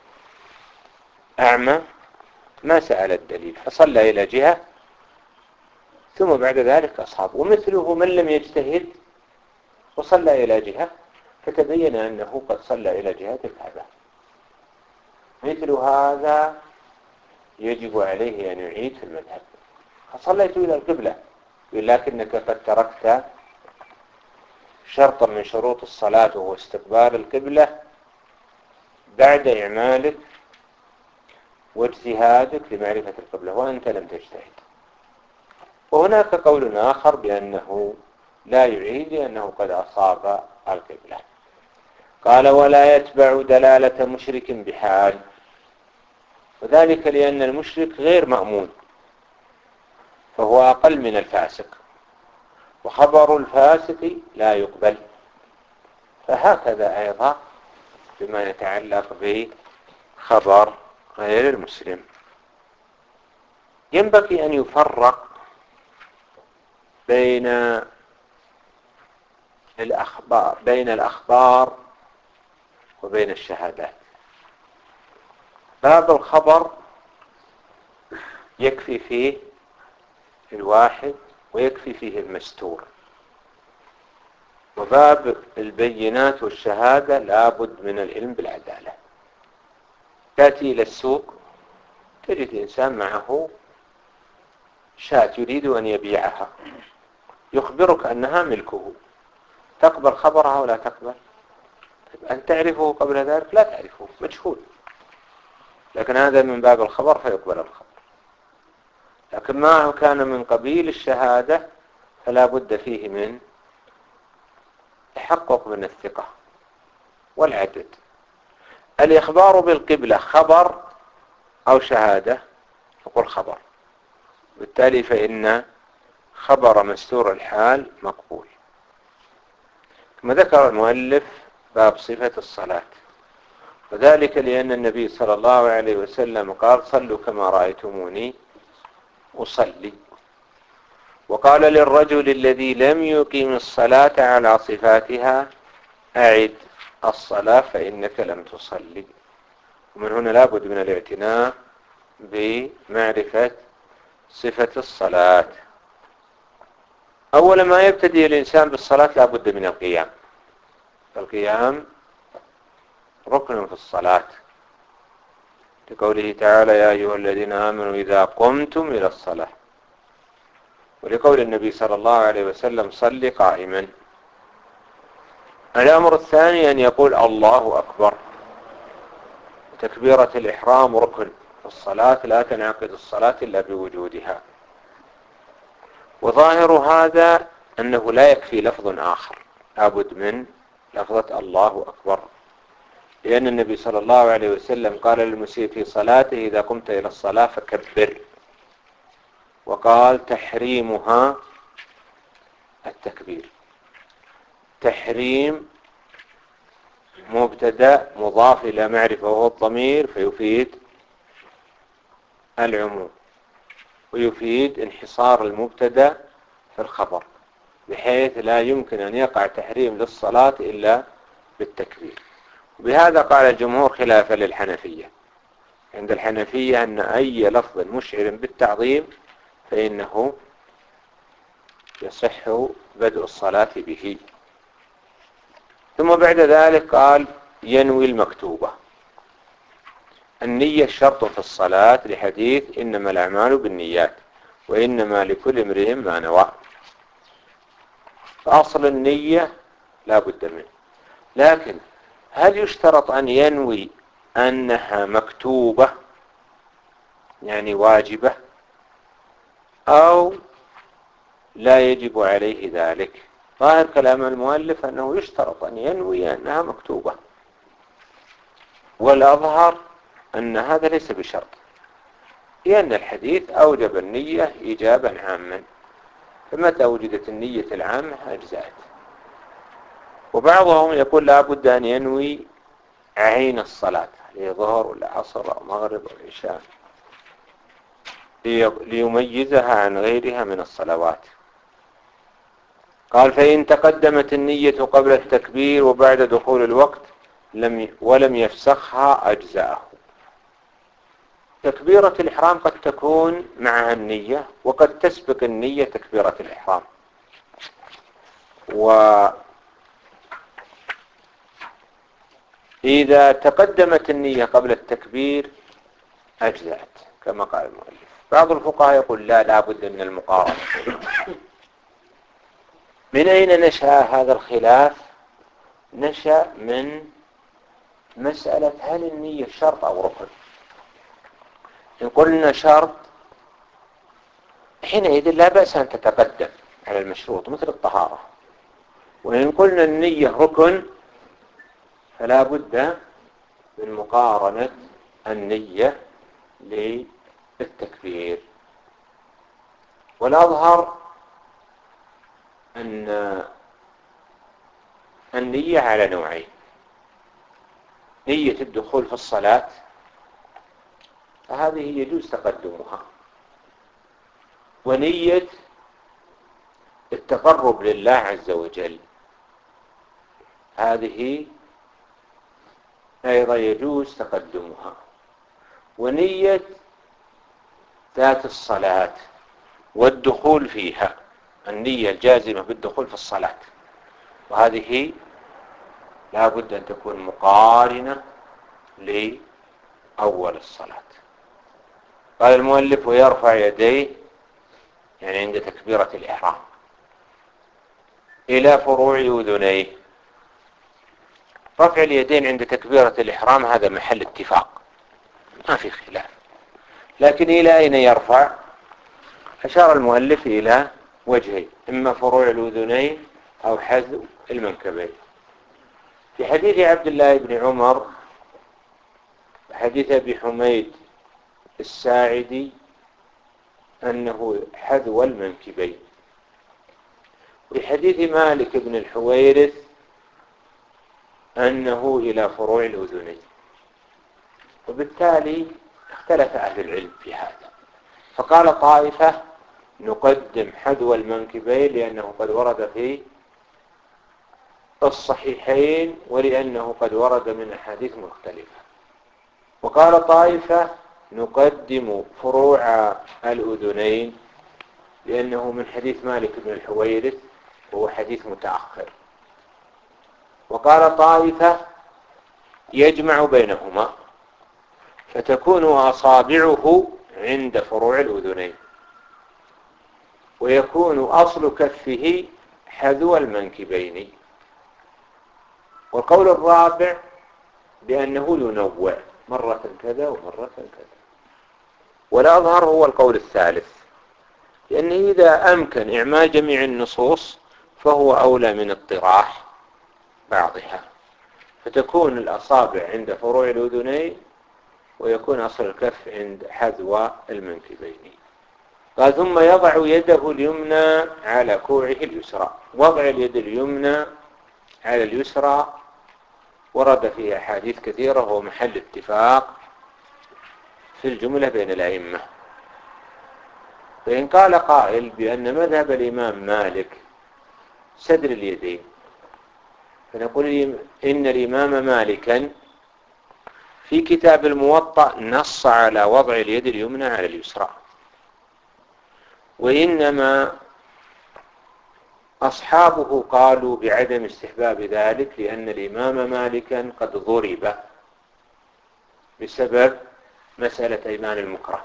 أعمى ما سأل الدليل فصلى إلى جهة ثم بعد ذلك أصاب، ومثله من لم يجتهد وصلى إلى جهة فتبين أنه قد صلى إلى جهة الكعبة، مثل هذا يجب عليه أن يعيد في المذهب. فصليت إلى القبلة ولكنك قد تركت شرطا من شروط الصلاة وهو استقبال القبلة بعد إعمالك واجتهادك لمعرفة القبلة وأنت لم تجتهد. وهناك قول آخر بأنه لا يعيد لأنه قد أصاب القبلة. قال ولا يتبع دلالة مشرك بحال، وذلك لأن المشرك غير مأمون فهو أقل من الفاسق، وخبر الفاسق لا يقبل. فهكذا أيضا بما يتعلق بخبر غير المسلم. ينبغي أن يفرق بين الأخبار بين الأخبار وبين الشهادات. باب الخبر يكفي فيه الواحد ويكفي فيه المستور، وباب البينات والشهادة لابد من العلم بالعدالة. تأتي إلى السوق تجد إنسان معه شاة يريد أن يبيعها، يخبرك أنها ملكه، تقبل خبرها ولا تقبل؟ أن تعرفه قبل ذلك لا تعرفه، مجهول، لكن هذا من باب الخبر فيقبل الخبر. لكن ما كان من قبيل الشهادة فلا بد فيه من تحقق من الثقة والعدد. الإخبار بالقبلة خبر أو شهادة؟ نقول خبر، بالتالي فإن خبر مستور الحال مقبول. ثم ذكر المؤلف باب صفة الصلاة، وذلك لأن النبي صلى الله عليه وسلم قال صلوا كما رأيتموني أصلي، وقال للرجل الذي لم يقيم الصلاة على صفاتها أعد الصلاة فإنك لم تصلي. ومن هنا لابد من الاعتناء بمعرفة صفة الصلاة. أول ما يبتدي الإنسان بالصلاة لابد من القيام، القيام ركن في الصلاة، لقوله تعالى يا أيها الذين آمنوا إذا قمتم إلى الصلاة، ولقول النبي صلى الله عليه وسلم صل قائما. الأمر الثاني أن يقول الله أكبر. تكبيرة الإحرام ركن في الصلاة، لا تنعقد الصلاة إلا بوجودها. وظاهر هذا أنه لا يكفي لفظ آخر، لابد من لفظة الله أكبر، لأن النبي صلى الله عليه وسلم قال للمسيء في صلاته إذا قمت إلى الصلاة فكبر، وقال تحريمها التكبير. تحريم مبتدأ مضاف إلى معرفة وهو الضمير، فيفيد العموم ويفيد انحصار المبتدأ في الخبر، بحيث لا يمكن أن يقع تحريم للصلاة إلا بالتكبير. بهذا قال الجمهور خلافا للحنفية. عند الحنفية أن أي لفظ مشعر بالتعظيم فإنه يصح بدء الصلاة به. ثم بعد ذلك قال ينوي المكتوبة. النية شرط في الصلاة لحديث إنما الأعمال بالنيات وإنما لكل امرئ ما نوى. فأصل النية لا بد منه، لكن هل يشترط أن ينوي أنها مكتوبة يعني واجبة، أو لا يجب عليه ذلك؟ ظاهر كلام المؤلف أنه يشترط أن ينوي أنها مكتوبة، والأظهر أن هذا ليس بشرط، لأن الحديث أوجب النية إيجابا عاما، فمتى وجدت النية العامة أجزأت. وبعضهم يقول لا بد أن ينوي عين الصلاة، هي ظهر ولا عصر أو مغرب أو عشاء، ليميزها عن غيرها من الصلوات. قال فإن تقدمت النية قبل التكبير وبعد دخول الوقت لم ولم يفسخها أجزاءه. تكبيرة الإحرام قد تكون معها النية، وقد تسبق النية تكبيرة الإحرام، وإذا تقدمت النية قبل التكبير أجزأت كما قال المؤلف. بعض الفقهاء يقول لا لا بد من المقارنة. من أين نشأ هذا الخلاف؟ نشأ من مسألة هل النية شرط أو ركن. إن قلنا شرط حينئذ لا بأس أن تتقدم على المشروط مثل الطهارة، وإن قلنا النية ركن فلا بد من مقارنة النية للتكبير. والأظهر أن النية على نوعين: نية الدخول في الصلاة فهذه يجوز تقدمها، ونية التقرب لله عز وجل هذه أيضا يجوز تقدمها، ونية ذات الصلاة والدخول فيها، النية الجازمة بالدخول في الصلاة، وهذه لا بد أن تكون مقارنة لأول الصلاة. قال المؤلف: ويرفع يديه يعني عند تكبيرة الإحرام إلى فروع أذنيه. رفع اليدين عند تكبيرة الإحرام هذا محل اتفاق ما في خلاف، لكن إلى أين يرفع؟ أشار المؤلف إلى وجهين: إما فروع الأذنين أو حذو المنكبين. في حديث عبد الله بن عمر حديث أبي حميد الساعدي أنه حذو المنكبين، وفي حديث مالك بن الحويرث أنه إلى فروع الأذنين، وبالتالي اختلف أهل العلم في هذا، فقال طائفة: نقدم حذو المنكبين لأنه قد ورد في الصحيحين ولأنه قد ورد من أحاديث مختلفة. وقال طائفة: نقدم فروع الأذنين لأنه من حديث مالك بن الحويرث وهو حديث متأخر. وقال طائفة: يجمع بينهما فتكون أصابعه عند فروع الأذنين ويكون أصل كفه حذو المنكبين. والقول الرابع بأنه ينوع مرة كذا ومرة كذا. والأظهر هو القول الثالث، لأنه إذا أمكن إعمال جميع النصوص فهو أولى من اطراح بعضها، فتكون الأصابع عند فروع الأذنين ويكون أصل الكف عند حذو المنكبين. قال: ثم يضع يده اليمنى على كوعه اليسرى. وضع اليد اليمنى على اليسرى ورد فيه أحاديث كثيرة وهو محل اتفاق في الجملة بين الأئمة. فإن قال قائل بأن مذهب الإمام مالك سدر اليدين، فنقول إن الإمام مالكا في كتاب الموطأ نص على وضع اليد اليمنى على اليسرى، وإنما أصحابه قالوا بعدم استحباب ذلك لأن الإمام مالكا قد ضرب بسبب مسألة إيمان المكره،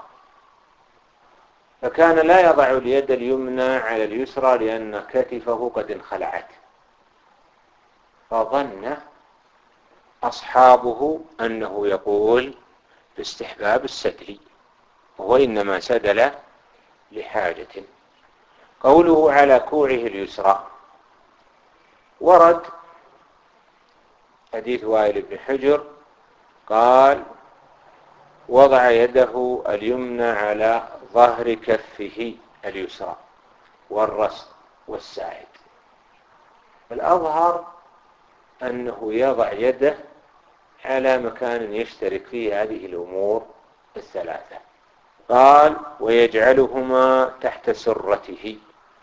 فكان لا يضع اليد اليمنى على اليسرى لأن كتفه قد انخلعت، فظن أصحابه أنه يقول باستحباب السدل، وهو إنما سدل لحاجة. قوله على كوعه اليسرى ورد حديث وائل بن حجر قال: وضع يده اليمنى على ظهر كفه اليسرى والرسغ والساعد. الأظهر أنه يضع يده على مكان يشترك فيه هذه الأمور الثلاثة. قال: ويجعلهما تحت سرته.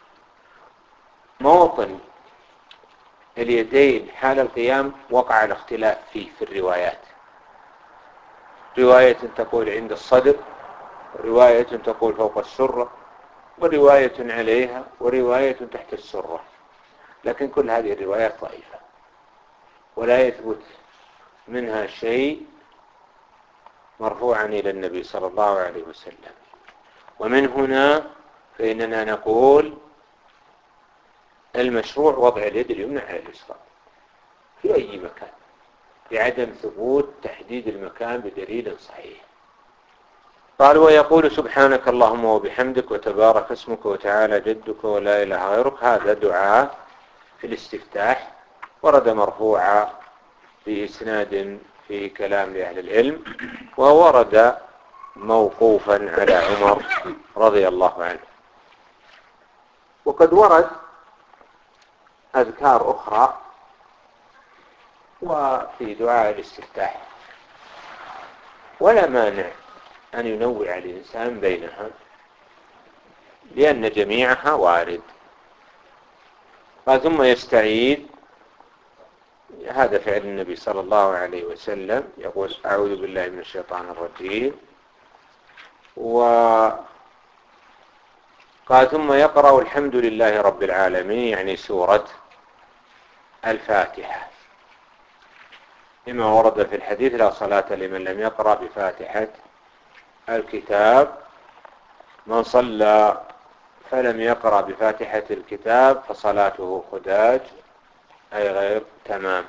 موطن اليدين حال القيام وقع الاختلاف فيه في الروايات، رواية تقول عند الصدر، ورواية تقول فوق السرة، ورواية عليها، ورواية تحت السرة، لكن كل هذه الروايات ضعيفة ولا يثبت منها شيء مرفوعا إلى النبي صلى الله عليه وسلم. ومن هنا فإننا نقول المشروع وضع اليد اليمنى على اليسرى في أي مكان بعدم ثبوت تحديد المكان بدليل صحيح. قال: ويقول سبحانك اللهم وبحمدك وتبارك اسمك وتعالى جدك ولا إله غيرك. هذا دعاء في الاستفتاح ورد مرفوعا بإسناد في كلام لأهل العلم، وورد موقوفا على عمر رضي الله عنه. وقد ورد أذكار أخرى وفي دعاء الاستفتاح، ولا مانع أن ينوع الإنسان بينها لأن جميعها وارد. ثم يستعيذ، هذا فعل النبي صلى الله عليه وسلم، يقول أعوذ بالله من الشيطان الرجيم، وقال ثم يقرأ الحمد لله رب العالمين، يعني سورة الفاتحة، لما ورد في الحديث لا صلاة لمن لم يقرأ بفاتحة الكتاب، من صلى فلم يقرأ بفاتحة الكتاب فصلاته خداج، أي غير تمام.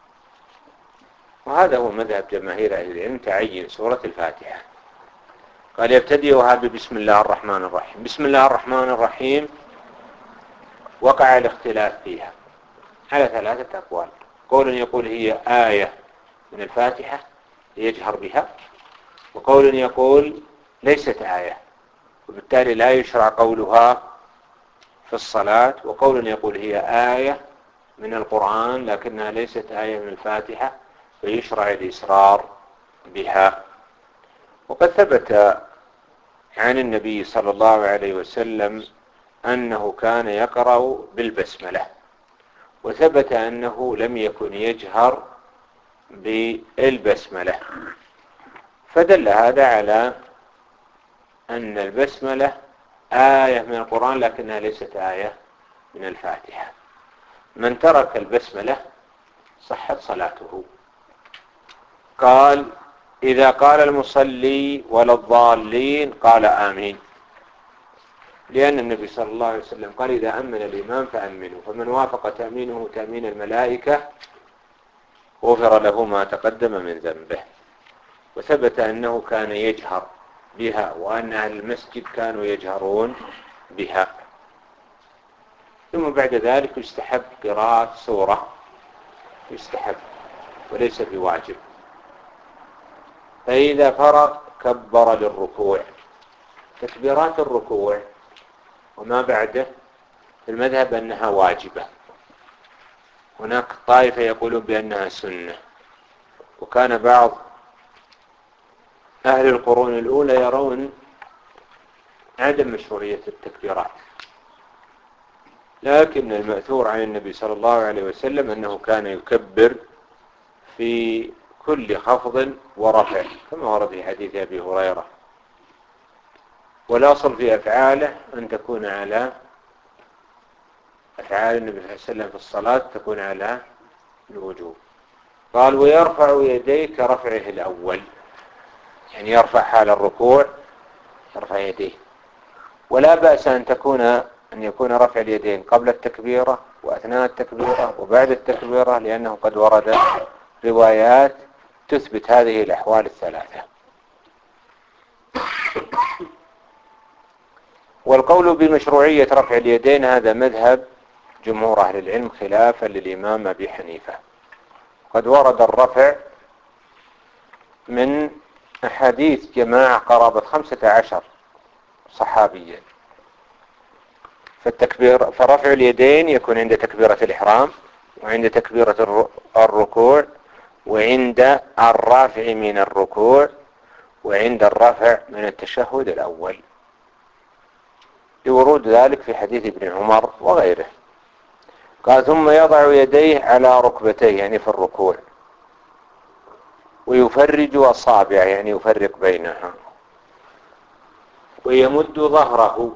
وهذا هو مذهب جماهير أهل العلم، تعين سورة الفاتحة. قال يبتدئها ببسم الله الرحمن الرحيم. بسم الله الرحمن الرحيم وقع الاختلاف فيها على ثلاثة أقوال. قول يقول هي آية من الفاتحة يجهر بها، وقول يقول ليست آية وبالتالي لا يشرع قولها في الصلاة، وقول يقول هي آية من القرآن لكنها ليست آية من الفاتحة فيشرع الإسرار بها. وقد ثبت عن النبي صلى الله عليه وسلم أنه كان يقرأ بالبسملة، وثبت أنه لم يكن يجهر بالبسملة، فدل هذا على أن البسملة آية من القرآن لكنها ليست آية من الفاتحة. من ترك البسملة صحت صلاته. قال إذا قال المصلي ولا الضالين قال آمين، لأن النبي صلى الله عليه وسلم قال إذا أمن الإمام فأمنوا، فمن وافق تأمينه تأمين الملائكة غفر له ما تقدم من ذنبه. وثبت أنه كان يجهر بها، وأن أهل المسجد كانوا يجهرون بها. ثم بعد ذلك يستحب قراءة سورة، يستحب وليس بواجب. فإذا فرغ كبر للركوع. تكبيرات الركوع وما بعده في المذهب أنها واجبة، هناك طائفة يقولون بأنها سنة، وكان بعض أهل القرون الأولى يرون عدم مشروعية التكبيرات، لكن المأثور عن النبي صلى الله عليه وسلم أنه كان يكبر في كل خفض ورفع كما ورد في حديث أبي هريرة. والأصل في أفعاله أن تكون على أفعال النبي صلى الله عليه وسلم في الصلاة تكون على الوجوب. قال ويرفع يديه كرفعه الأول، يعني يرفع حال الركوع يرفع يديه، ولا بأس أن تكون أن يكون رفع اليدين قبل التكبيرة وأثناء التكبيرة وبعد التكبيرة، لأنه قد ورد روايات تثبت هذه الأحوال الثلاثة. والقول بمشروعية رفع اليدين هذا مذهب جمهور أهل العلم خلافا للإمام أبي حنيفة. قد ورد الرفع من أحاديث جماعة قرابة خمسة عشر صحابيا. فالتكبير فرفع اليدين يكون عند تكبيرة الإحرام، وعند تكبيرة الركوع، وعند الرافع من الركوع، وعند الرفع من التشهد الأول، لورود ذلك في حديث ابن عمر وغيره. قال ثم يضع يديه على ركبتيه يعني في الركوع، ويفرج أصابع يعني يفرق بينها، ويمد ظهره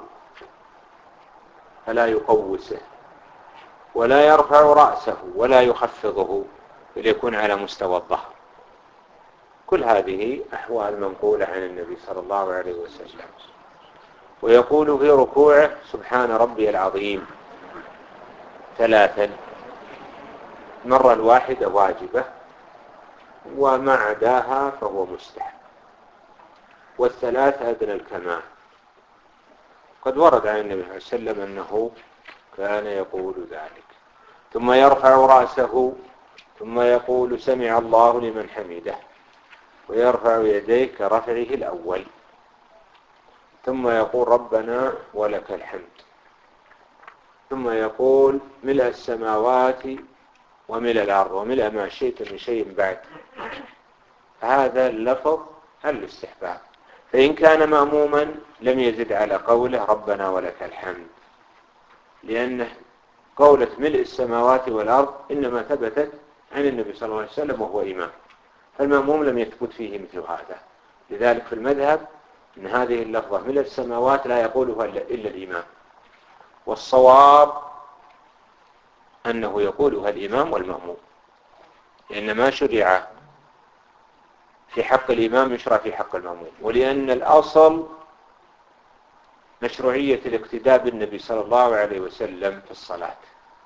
فلا يقوسه، ولا يرفع رأسه ولا يخفضه ليكون على مستوى الظهر. كل هذه أحوال منقولة عن النبي صلى الله عليه وسلم. ويقول في ركوعه سبحان ربي العظيم ثلاثا، مرة الواحدة واجبة وما عداها فهو مستحب، والثلاث أدنى الكمال. قد ورد عن النبي صلى الله عليه وسلم أنه كان يقول ذلك. ثم يرفع رأسه ثم يقول سمع الله لمن حمده ويرفع يديه كرفعه الأول، ثم يقول ربنا ولك الحمد، ثم يقول ملء السماوات وملء الأرض وملء ما شئت من شيء بعد. هذا اللفظ الاستحباب. فإن كان مأموما لم يزد على قوله ربنا ولك الحمد، لأن قولة ملء السماوات والأرض إنما ثبتت عن النبي صلى الله عليه وسلم وهو إمام، فالمأموم لم يثبت فيه مثل هذا. لذلك في المذهب أن هذه اللفظة ملء السماوات لا يقولها إلا الإمام، والصواب أنه يقولها الإمام والمأموم، لأن ما شرع في حق الإمام يشرع في حق المأموم، ولأن الأصل مشروعية الاقتداء بالنبي صلى الله عليه وسلم في الصلاة.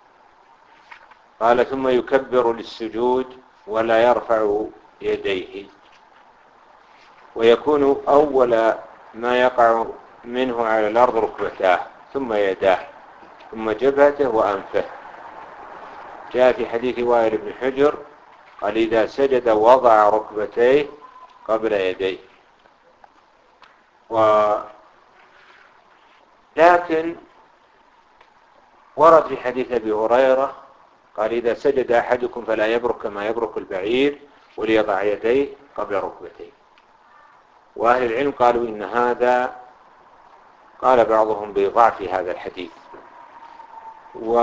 قال ثم يكبر للسجود ولا يرفع يديه، ويكون أول ما يقع منه على الأرض ركبتاه ثم يداه ثم جبهته وأنفه. جاء في حديث وائل بن حجر قال إذا سجد وضع ركبتيه قبل يديه. و لكن ورد في حديث أبي هريرة قال إذا سجد أحدكم فلا يبرك كما يبرك البعير وليضع يديه قبل ركبتيه. وأهل العلم قالوا إن هذا، قال بعضهم بضعف هذا الحديث. و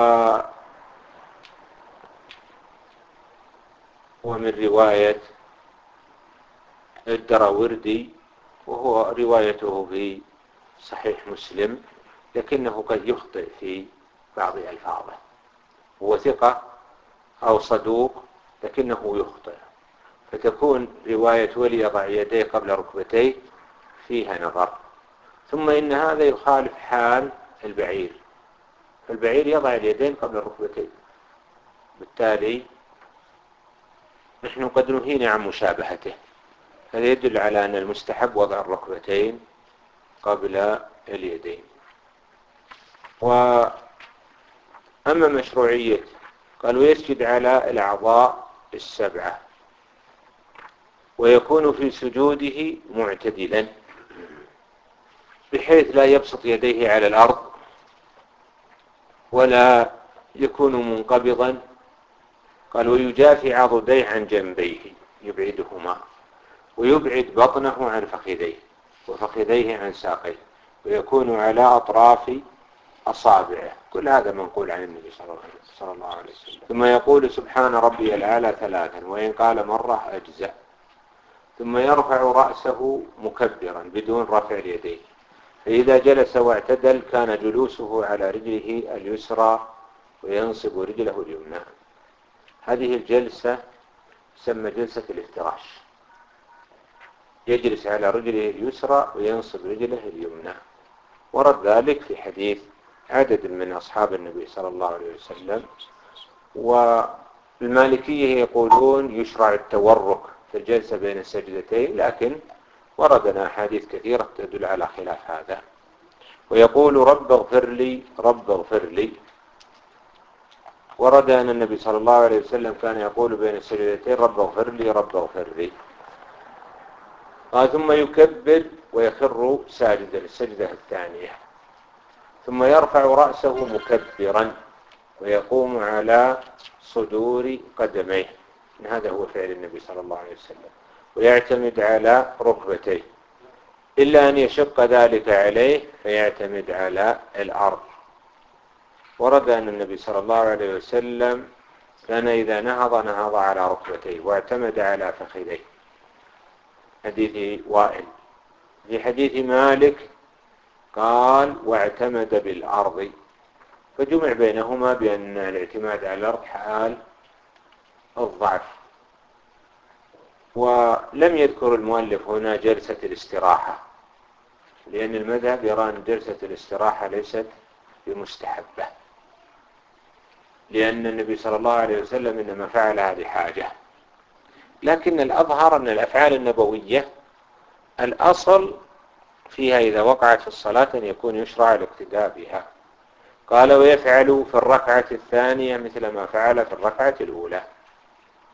ومن رواية الدراوردي، وهو روايته في صحيح مسلم، لكنه قد يخطئ في بعض ألفاظه. هو ثقة أو صدوق لكنه يخطئ، فتكون رواية وليضع يديه قبل ركبتيه فيها نظر. ثم إن هذا يخالف حال البعير، فالبعير يضع اليدين قبل الركبتين، بالتالي نحن قد نهينا عن مشابهته. هذا يدل على أن المستحب وضع الركبتين قبل اليدين. وأما مشروعية قالوا يسجد على الأعضاء السبعة ويكون في سجوده معتدلا بحيث لا يبسط يديه على الأرض ولا يكون منقبضا. قال ويجافي عضديه عن جنبيه يبعدهما، ويبعد بطنه عن فخذيه وفخذيه عن ساقيه، ويكون على أطراف أصابعه. كل هذا منقول عن النبي صلى الله عليه وسلم. ثم يقول سبحان ربي الأعلى ثلاثا، وإن قال مرة أجزأ. ثم يرفع رأسه مكبرا بدون رفع اليدين، فإذا جلس واعتدل كان جلوسه على رجله اليسرى وينصب رجله اليمنى. هذه الجلسة تسمى جلسة الافتراش، يجلس على رجله اليسرى وينصب رجله اليمنى. ورد ذلك في حديث عدد من أصحاب النبي صلى الله عليه وسلم. والمالكية يقولون يشرع التورك في الجلسة بين السجدتين، لكن وردنا أحاديث كثيرة تدل على خلاف هذا. ويقول رب اغفر لي رب اغفر لي. ورد أن النبي صلى الله عليه وسلم كان يقول بين السجدتين رب اغفر لي رب اغفر لي. قال ثم يكبر ويخر ساجدا السجدة الثانية، ثم يرفع رأسه مكبرا ويقوم على صدور قدميه. هذا هو فعل النبي صلى الله عليه وسلم. ويعتمد على ركبتيه إلا أن يشق ذلك عليه فيعتمد على الأرض. ورد أن النبي صلى الله عليه وسلم كان إذا نهض نهض على ركبتيه واعتمد على فخذيه، حديث وائل. في حديث مالك قال واعتمد بالأرض، فجمع بينهما بأن الاعتماد على الأرض حال الضعف. ولم يذكر المؤلف هنا جلسة الاستراحة، لأن المذهب يرى أن جلسة الاستراحة ليست بمستحبة، لأن النبي صلى الله عليه وسلم إنما فعلها لحاجة. لكن الأظهر أن الأفعال النبوية الأصل فيها إذا وقعت في الصلاة أن يكون يشرع الاقتداء بها. قال ويفعل في الركعة الثانية مثل ما فعل في الركعة الأولى.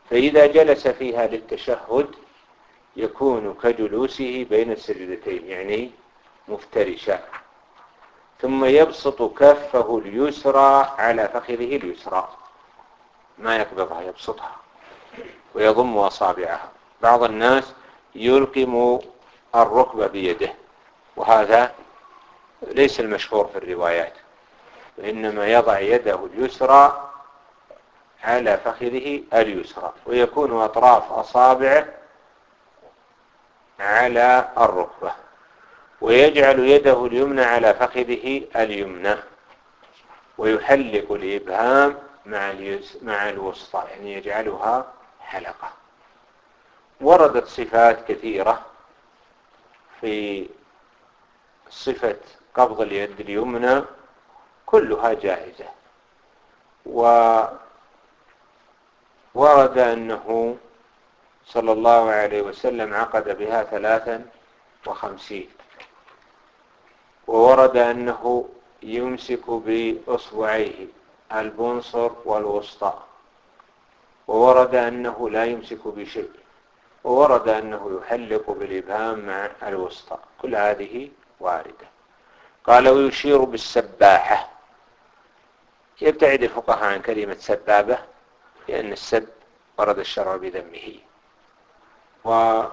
فإذا جلس فيها للتشهد يكون كجلوسه بين السجدتين، يعني مفترشا، ثم يبسط كفه اليسرى على فخذه اليسرى، ما يقبضها، يبسطها ويضم أصابعها. بعض الناس يلقم الركبة بيده، وهذا ليس المشهور في الروايات، وإنما يضع يده اليسرى على فخذه اليسرى، ويكون أطراف أصابعه على الركبة، ويجعل يده اليمنى على فخذه اليمنى، ويحلق الإبهام مع مع الوسطى، يعني يجعلها حلقة. وردت صفات كثيرة في صفة قبض اليد اليمنى، كلها جائزة. وورد أنه صلى الله عليه وسلم عقد بها ثلاثا وخمسين، وورد أنه يمسك بأصبعيه البنصر والوسطى، وورد أنه لا يمسك بشيء، وورد أنه يحلق بالإبهام مع الوسطى، كل هذه واردة. قال ويشير بالسباحة. يبتعد الفقهاء عن كلمة سبابة، لأن السب ورد الشرع بذمه. وهذه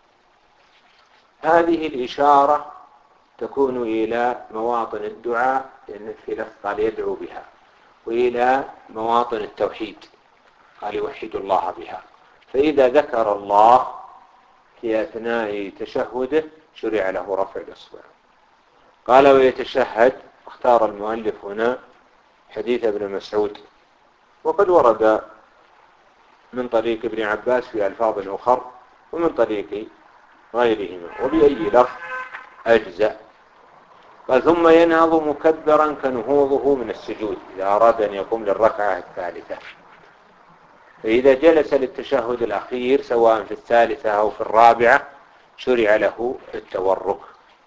الإشارة تكون إلى مواطن الدعاء، لأن في لفظ قال يدعو بها، وإلى مواطن التوحيد قال يوحد الله بها. فإذا ذكر الله في أثناء تشهده شرع له رفع الإصبع. قال ويتشهد. اختار المؤلف هنا حديث ابن مسعود، وقد ورد من طريق ابن عباس في ألفاظ أخر، ومن طريق غيرهما، وبأي لفظ أجزأ. قال ثم ينهض مكبرا كنهوضه من السجود إذا أراد أن يقوم للركعة الثالثة. فإذا جلس للتشهد الأخير سواء في الثالثة أو في الرابعة شرع له التورك.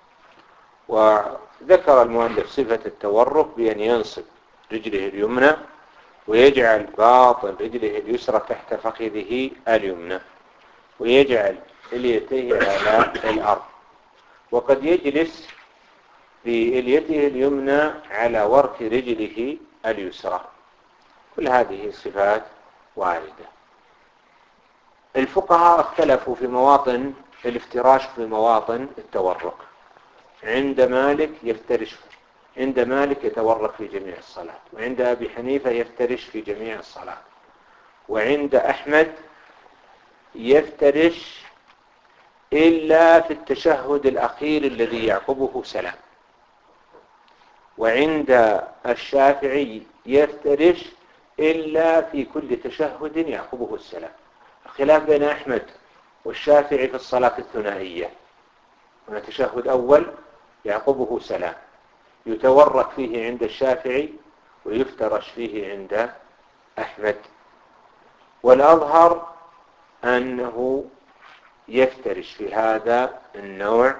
وذكر المؤلف صفة التورك بأن ينصب رجله اليمنى ويجعل باطن رجله اليسرى تحت فخذه اليمنى، ويجعل اليتيه على الأرض، وقد يجلس بإليته اليمنى على ورك رجله اليسرى. كل هذه الصفات واردة. الفقهاء اختلفوا في مواطن الافتراش، في مواطن التورك. عند مالك يفترش، عند مالك يتورك في جميع الصلاة، وعند أبي حنيفة يفترش في جميع الصلاة، وعند أحمد يفترش إلا في التشهد الأخير الذي يعقبه سلام، وعند الشافعي يفترش إلا في كل تشهد يعقبه السلام. الخلاف بين أحمد والشافعي في الصلاة الثنائية، هنا تشهد أول يعقبه سلام، يتورك فيه عند الشافعي ويفترش فيه عند أحمد. والأظهر أنه يفترش في هذا النوع،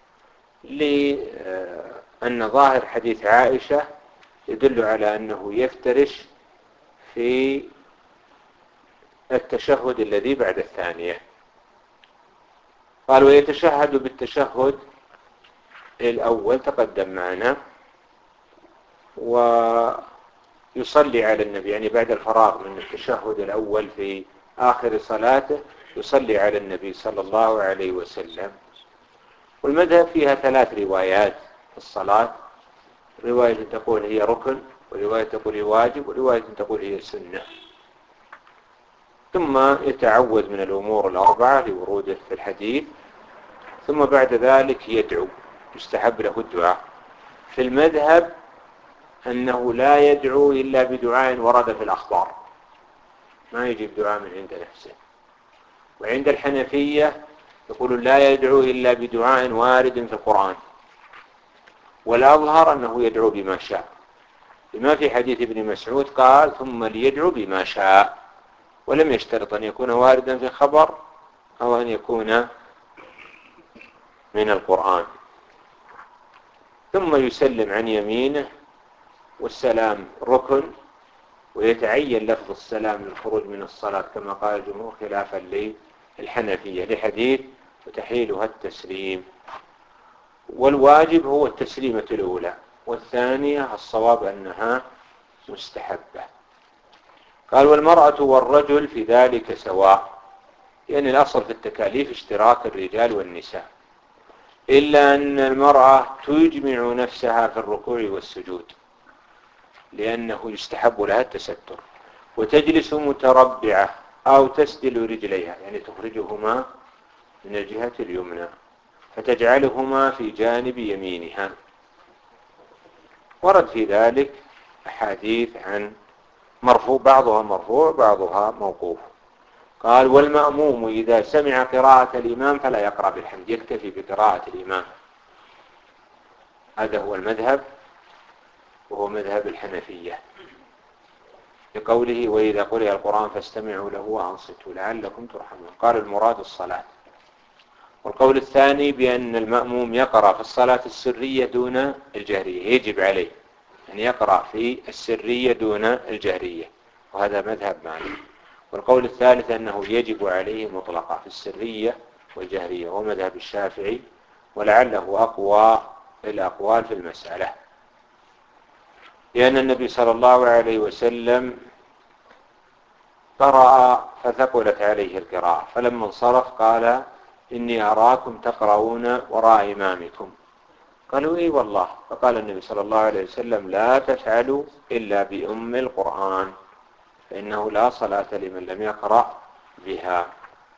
لأن ظاهر حديث عائشة يدل على أنه يفترش في التشهد الذي بعد الثانية. قال ويتشهد بالتشهد الأول تقدم معنا، ويصلي على النبي، يعني بعد الفراغ من التشهد الأول في آخر صلاته يصلي على النبي صلى الله عليه وسلم. والمذهب فيها ثلاث روايات في الصلاة، رواية تقول هي ركن، ورواية تقول هي واجب، ورواية تقول هي سنة. ثم يتعوذ من الأمور الأربعة لوروده في الحديث، ثم بعد ذلك يدعو، يستحب له الدعاء. في المذهب أنه لا يدعو إلا بدعاء ورد في الأخبار، ما يجيب دعاء من عند نفسه. وعند الحنفية يقول لا يدعو إلا بدعاء وارد في القرآن. والأظهر أنه يدعو بما شاء، بما في حديث ابن مسعود قال ثم ليدعو بما شاء، ولم يشترط أن يكون واردا في خبر أو أن يكون من القرآن. ثم يسلم عن يمينه، والسلام ركن، ويتعين لفظ السلام للخروج من الصلاة كما قال الجمهور خلافا للحنفية لحديث وتحيلها التسليم. والواجب هو التسليمة الأولى، والثانية الصواب أنها مستحبة. قال والمرأة والرجل في ذلك سواء، يعني الأصل في التكاليف اشتراك الرجال والنساء، إلا أن المرأة تجمع نفسها في الركوع والسجود لأنه يستحب لها التستر، وتجلس متربعة أو تسدل رجليها، يعني تخرجهما من الجهة اليمنى فتجعلهما في جانب يمينها. ورد في ذلك أحاديث عن مرفوع، بعضها مرفوع بعضها موقوف. قال والمأموم إذا سمع قراءة الإمام فلا يقرأ بالحمد، يكتفي بقراءة الإمام. هذا هو المذهب، وهو مذهب الحنفية لقوله وإذا قرئ القرآن فاستمعوا له وأنصتوا لعلكم ترحمون. قال المراد الصلاة. والقول الثاني بأن المأموم يقرأ في الصلاة السرية دون الجهرية، يجب عليه أن يقرأ في السرية دون الجهرية، وهذا مذهب مالك. والقول الثالث أنه يجب عليه مطلقا في السرية والجهرية، وهو مذهب الشافعي، ولعله أقوى الأقوال في المسألة، لأن النبي صلى الله عليه وسلم قرأ فثقلت عليه القراءة، فلما انصرف قال إني أراكم تقرؤون وراء إمامكم. قالوا إيه والله. فقال النبي صلى الله عليه وسلم لا تفعلوا إلا بأم القرآن فإنه لا صلاة لمن لم يقرأ بها.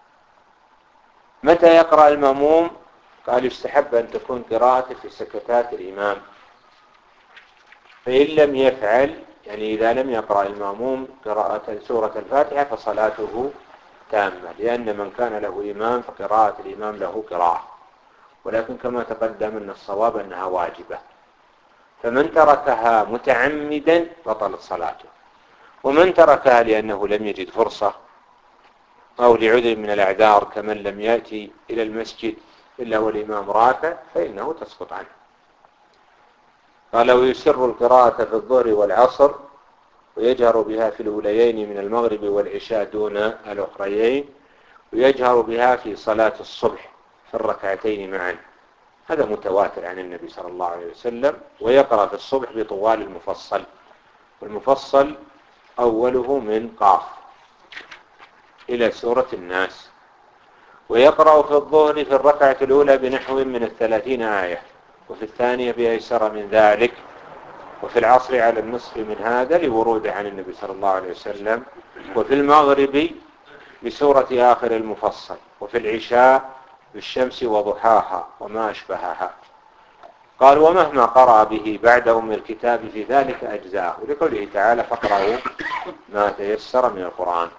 متى يقرأ المأموم؟ قال يستحب أن تكون قراءته في سكتات الإمام، فإن لم يفعل، يعني إذا لم يقرأ المأموم قراءة سورة الفاتحة فصلاته تامة، لأن من كان له إمام فقراءة الإمام له قراءة، ولكن كما تقدم أن الصواب أنها واجبة، فمن تركها متعمدا بطلت صلاته، ومن تركها لأنه لم يجد فرصة أو لعذر من الأعذار كمن لم يأتي إلى المسجد إلا والإمام راكع فإنه تسقط عنه. قال ويسر القراءة في الظهر والعصر ويجهر بها في الأوليين من المغرب والعشاء دون الأخريين، ويجهر بها في صلاة الصبح في الركعتين معا. هذا متواتر عن النبي صلى الله عليه وسلم. ويقرأ في الصبح بطوال المفصل، والمفصل أوله من قاف إلى سورة الناس. ويقرأ في الظهر في الركعة الأولى بنحو من الثلاثين آية، وفي الثانية بأيسر من ذلك، وفي العصر على النصف من هذا لوروده عن النبي صلى الله عليه وسلم، وفي المغرب بسورة آخر المفصل، وفي العشاء بالشمس وضحاها وما أشبهها. قال ومهما قرأ به بعد أم الكتاب في ذلك أجزاءه، لقوله تعالى فاقرأوا ما تيسر من القرآن.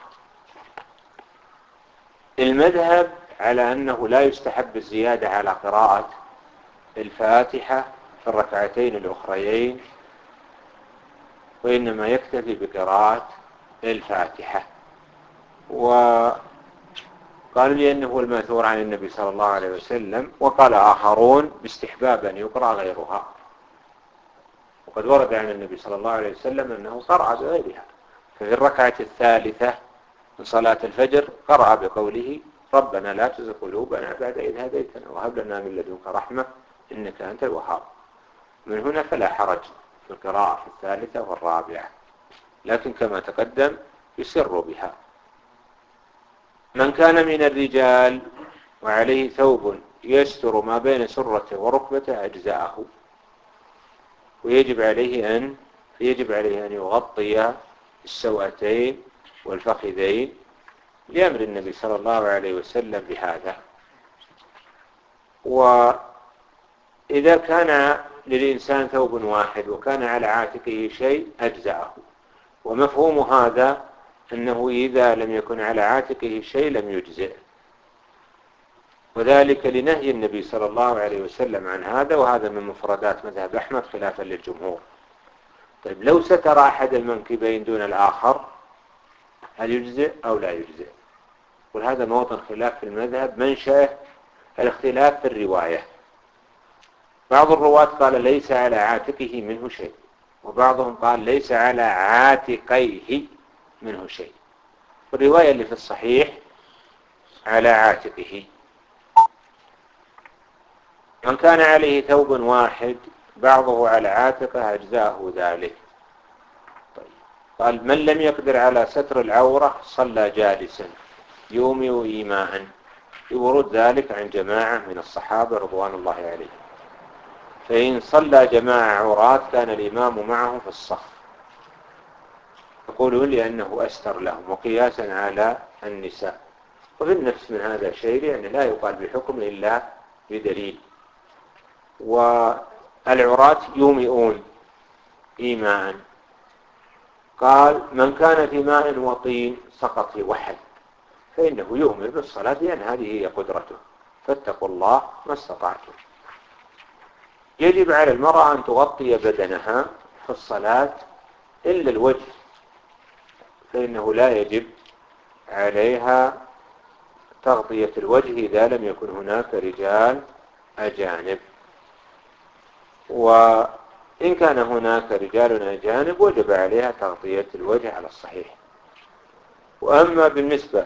المذهب على أنه لا يستحب الزيادة على قراءة الفاتحة في الركعتين الأخريين، وإنما يكتفي بقراءة الفاتحة. وقال لأنه الماثور عن النبي صلى الله عليه وسلم، وقال آخرون باستحباب أن يقرأ غيرها، وقد ورد عن النبي صلى الله عليه وسلم أنه قرأ بغيرها. ففي الركعة الثالثة من صلاة الفجر قرأ بقوله ربنا لا تزغ قلوبنا بعد إذ هديتنا وهب لنا من لدنك رحمة إنك أنت الوهاب. من هنا فلا حرج في القراءة في الثالثة والرابعة، لكن كما تقدم يسر بها. من كان من الرجال وعليه ثوب يستر ما بين سرته وركبته أجزاءه، ويجب عليه أن يجب عليه أن يغطي السوأتين والفخذين لأمر النبي صلى الله عليه وسلم بهذا. وإذا كان للإنسان ثوب واحد وكان على عاتقه شيء أجزاءه، ومفهوم هذا أنه إذا لم يكن على عاتقه شيء لم يجزئ، وذلك لنهي النبي صلى الله عليه وسلم عن هذا، وهذا من مفردات مذهب أحمد خلافا للجمهور. طيب لو ستر أحد المنكبين دون الآخر هل يجزئ أو لا يجزئ؟ وهذا موطن خلاف في المذهب، منشأه الاختلاف في الرواية. بعض الرواة قال ليس على عاتقه منه شيء، وبعضهم قال ليس على عاتقيه منه شيء. والرواية اللي في الصحيح على عاتقه. من كان عليه ثوب واحد بعضه على عاتقه أجزاءه ذلك. طيب. قال من لم يقدر على ستر العورة صلى جالسا يومئ إيماء، يورد ذلك عن جماعة من الصحابة رضوان الله عليهم. فإن صلى جماعة عورات كان الإمام معه في الصف، يقولون لأنه أستر لهم وقياسا على النساء. وفي النفس من هذا الشيء يعني لا يقال بحكم إلا بدليل. والعورات يومئون إيماء. قال من كان في ماء وطين سقط في وحل فإنه يؤمر بالصلاة لأن هذه هي قدرته، فاتقوا الله ما استطعتم. يجب على المرأة أن تغطي بدنها في الصلاة إلا الوجه، فإنه لا يجب عليها تغطية الوجه إذا لم يكن هناك رجال أجانب. وإن كان هناك رجال أجانب وجب عليها تغطية الوجه على الصحيح. وأما بالنسبة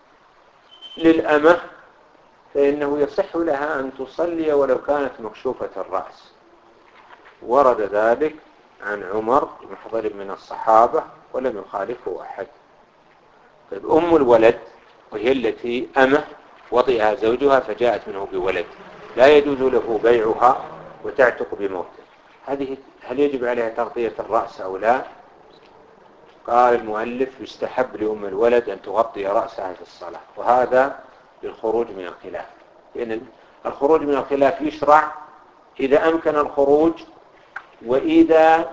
للأمة فإنه يصح لها أن تصلي ولو كانت مكشوفة الرأس، ورد ذلك عن عمر محضر من الصحابة ولم يخالفه أحد. طيب أم الولد وهي التي أمه وطئها زوجها فجاءت منه بولد لا يجوز له بيعها وتعتق بموته، هذه هل يجب عليها تغطية الرأس أو لا؟ قال المؤلف يستحب لأم الولد أن تغطي رأسها في الصلاة، وهذا للخروج من الخلاف، لأن الخروج من الخلاف يشرع إذا أمكن الخروج وإذا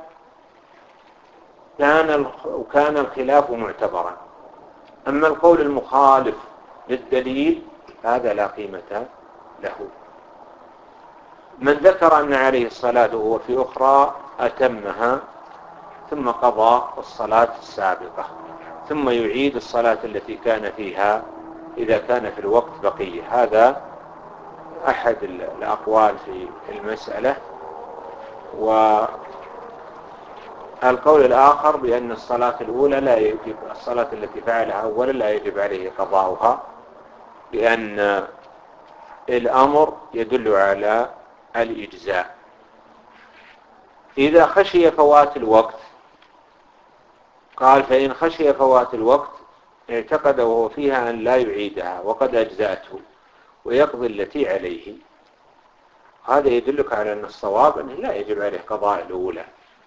كان كان الخلاف معتبرا. أما القول المخالف للدليل هذا لا قيمة له. من ذكر أن عليه الصلاة وهو في أخرى أتمها ثم قضى الصلاة السابقة ثم يعيد الصلاة التي كان فيها إذا كان في الوقت بقية. هذا أحد الأقوال في المسألة. والقول الآخر بأن الصلاة الأولى لا يجب، الصلاة التي فعلها أولا لا يجب عليه قضاؤها، لأن الأمر يدل على الإجزاء. إذا خشي فوات الوقت قال فإن خشي فوات الوقت اعتقد وهو فيها أن لا يعيدها وقد أجزأته ويقضي التي عليه. هذا يدلك على أن الصواب أنه لا يجب عليه قضاء الأولى.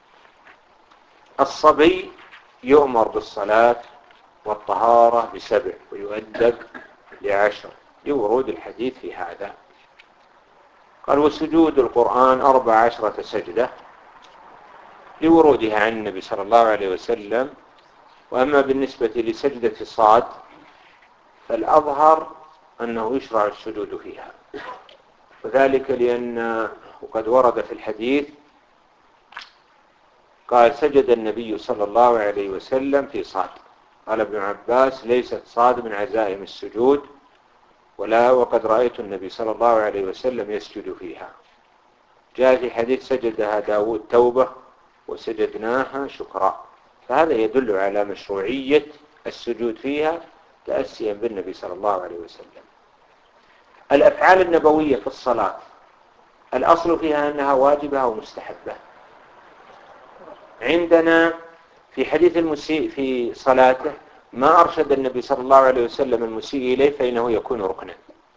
الصبي يؤمر بالصلاة والطهارة بسبع ويؤدب لعشر لورود الحديث في هذا. قال وسجود القرآن أربع عشرة سجدة لورودها عن النبي صلى الله عليه وسلم. وأما بالنسبة لسجدة صاد فالأظهر أنه يشرع السجود فيها، وذلك لأن وقد ورد في الحديث قال سجد النبي صلى الله عليه وسلم في صاد. قال ابن عباس ليست صاد من عزائم السجود ولا وقد رأيت النبي صلى الله عليه وسلم يسجد فيها. جاء في حديث سجدها داود توبة وسجدناها شكرا، فهذا يدل على مشروعية السجود فيها تأسيا بالنبي صلى الله عليه وسلم. الأفعال النبوية في الصلاة الأصل فيها أنها واجبة أو مستحبة. عندنا في حديث المسيء في صلاته ما أرشد النبي صلى الله عليه وسلم المسيء إليه فإنه يكون ركنا،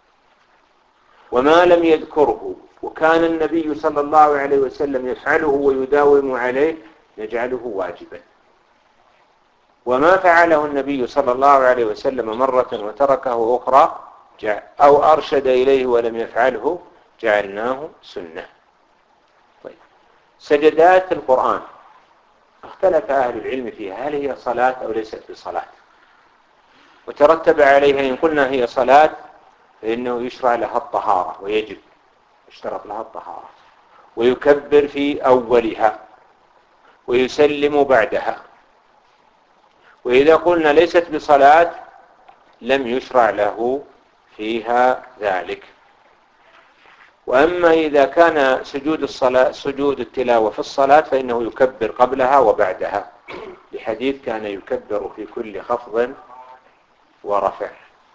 وما لم يذكره وكان النبي صلى الله عليه وسلم يفعله ويداوم عليه نجعله واجبا، وما فعله النبي صلى الله عليه وسلم مرة وتركه أخرى أو أرشد إليه ولم يفعله جعلناه سنة. طيب. سجدات القرآن اختلف أهل العلم فيها هل هي صلاة أو ليست بصلاة، وترتب عليها إن قلنا هي صلاة فإنه يشرع لها الطهارة ويجب يشترط لها الطهارة ويكبر في أولها ويسلم بعدها. وإذا قلنا ليست بصلاة لم يشرع له فيها ذلك. وأما إذا كان سجود الصلاة سجود التلاوة في الصلاة فإنه يكبر قبلها وبعدها، لحديث كان يكبر في كل خفض ورفع.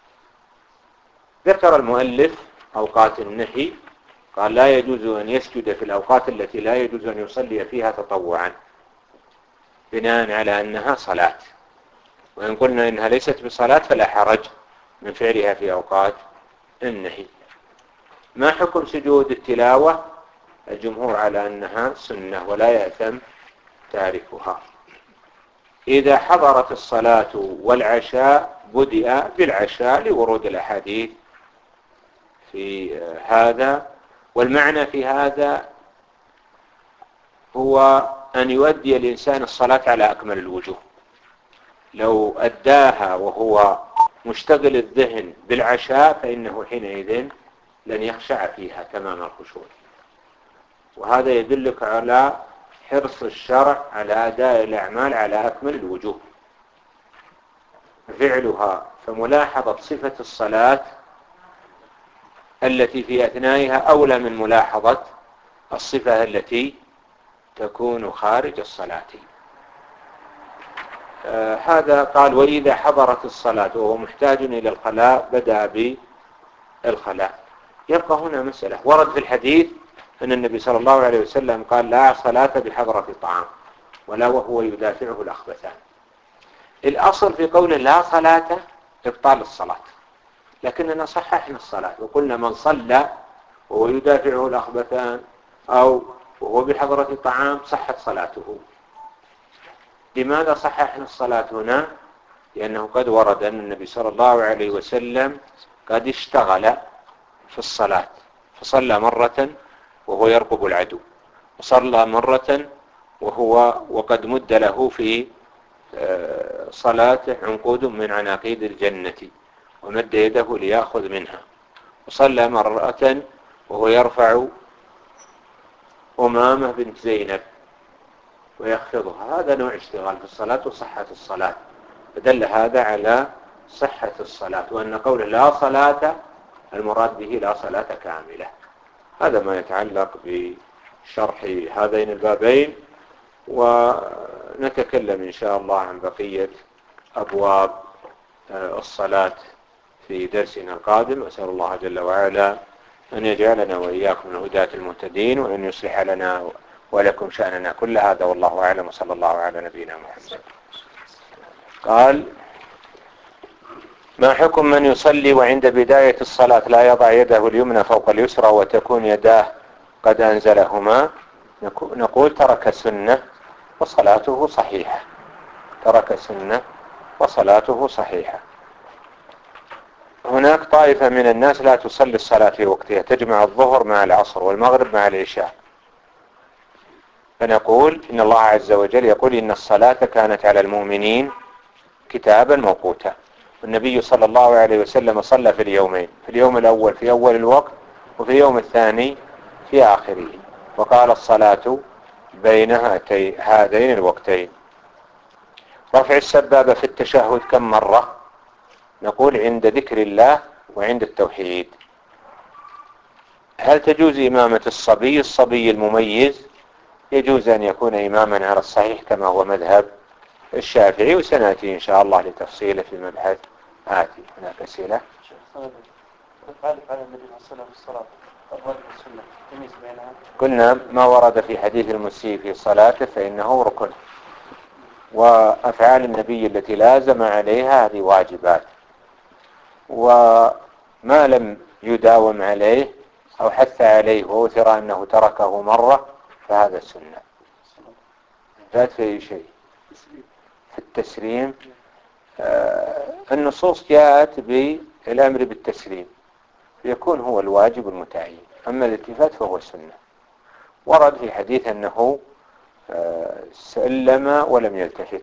ذكر المؤلف أوقات النهي، قال لا يجوز أن يسجد في الأوقات التي لا يجوز أن يصلي فيها تطوعا، بناء على أنها صلاة، وإن قلنا إنها ليست بصلاة فلا حرج من فعلها في أوقات النهي. ما حكم سجود التلاوة؟ الجمهور على أنها سنة ولا يأثم تاركها. إذا حضرت الصلاة والعشاء بدأ بالعشاء لورود الأحاديث في هذا، والمعنى في هذا هو أن يؤدي الإنسان الصلاة على أكمل الوجوه. لو أداها وهو مشتغل الذهن بالعشاء فإنه حينئذ لن يخشع فيها تمام الخشوع. وهذا يدلك على حرص الشرع على أداء الأعمال على أكمل الوجوه فعلها. فملاحظة صفة الصلاة التي في أثنائها أولى من ملاحظة الصفة التي تكون خارج الصلاة. آه هذا قال وإذا حضرت الصلاة وهو محتاج إلى الخلاء بدأ بالخلاء. يبقى هنا مسألة ورد في الحديث أن النبي صلى الله عليه وسلم قال لا صلاة بحضرة الطعام ولا وهو يدافعه الأخبثان. الأصل في قول لا صلاة إبطال الصلاة، لكننا صححنا الصلاة وقلنا من صلى وهو يدافعه الأخبثان أو وهو بحضرة الطعام صحت صلاته. لماذا صححنا الصلاة هنا؟ لأنه قد ورد أن النبي صلى الله عليه وسلم قد اشتغل في الصلاة، فصلى مرة وهو يرقب العدو، وصلى مرة وهو وقد مد له في صلاته عنقود من عناقيد الجنة ومد يده ليأخذ منها، وصلى مرة وهو يرفع أمامة بنت زينب ويخفضها. هذا نوع اشتغال في الصلاة وصحة الصلاة، فدل هذا على صحة الصلاة، وأن قول لا صلاة المراد به لا صلاة كاملة. هذا ما يتعلق بشرح هذين البابين، ونتكلم إن شاء الله عن بقية أبواب الصلاة في درسنا القادم. أسأل الله جل وعلا أن يجعلنا وإياكم من هداة المهتدين، وأن يصلح لنا ولكم شأننا كل هذا، والله أعلم، وصلى الله على نبينا محمد. قال ما حكم من يصلي وعند بداية الصلاة لا يضع يده اليمنى فوق اليسرى وتكون يداه قد أنزلهما؟ نقول ترك السنة وصلاته صحيحة، ترك السنة وصلاته صحيحة. هناك طائفة من الناس لا تصلي الصلاة في وقتها، تجمع الظهر مع العصر والمغرب مع العشاء. فنقول إن الله عز وجل يقول إن الصلاة كانت على المؤمنين كتابا موقوتا، والنبي صلى الله عليه وسلم صلى في اليومين، في اليوم الأول في أول الوقت وفي اليوم الثاني في آخره، وقال الصلاة بين هذين الوقتين. رفع السبابة في التشهد كم مرة؟ نقول عند ذكر الله وعند التوحيد. هل تجوز إمامة الصبي؟ الصبي المميز يجوز أن يكون إماما على الصحيح كما هو مذهب الشافعي، وسنأتي إن شاء الله لتفصيله في مبحث آتي. هناك أسئلة؟ قلنا ما ورد في حديث المسيء في صلاته فإنه ركن، وأفعال النبي التي لازم عليها هذه واجبات، وما لم يداوم عليه أو حث عليه وأثر أنه تركه مرة فهذا السنة. فات في أي شيء في التسليم. آه النصوص جاءت بالأمر بالتسليم يكون هو الواجب المتعين، أما الالتفات فهو السنة. ورد في حديث أنه آه سلم ولم يلتفت.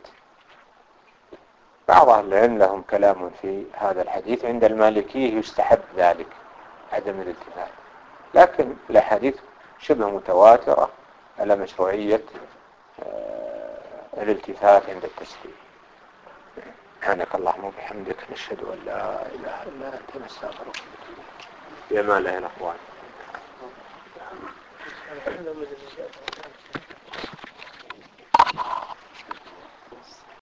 بعض أهل العلم لهم كلام في هذا الحديث، عند المالكية يستحب ذلك عدم الالتفات، لكن الأحاديث شبه متواترة على مشروعية آه الالتفات عند التسليم. سبحانك اللهم وبحمدك نشهد أن لا إله إلا أنت نستغفرك. يا مال الأخوان. لو مدرسات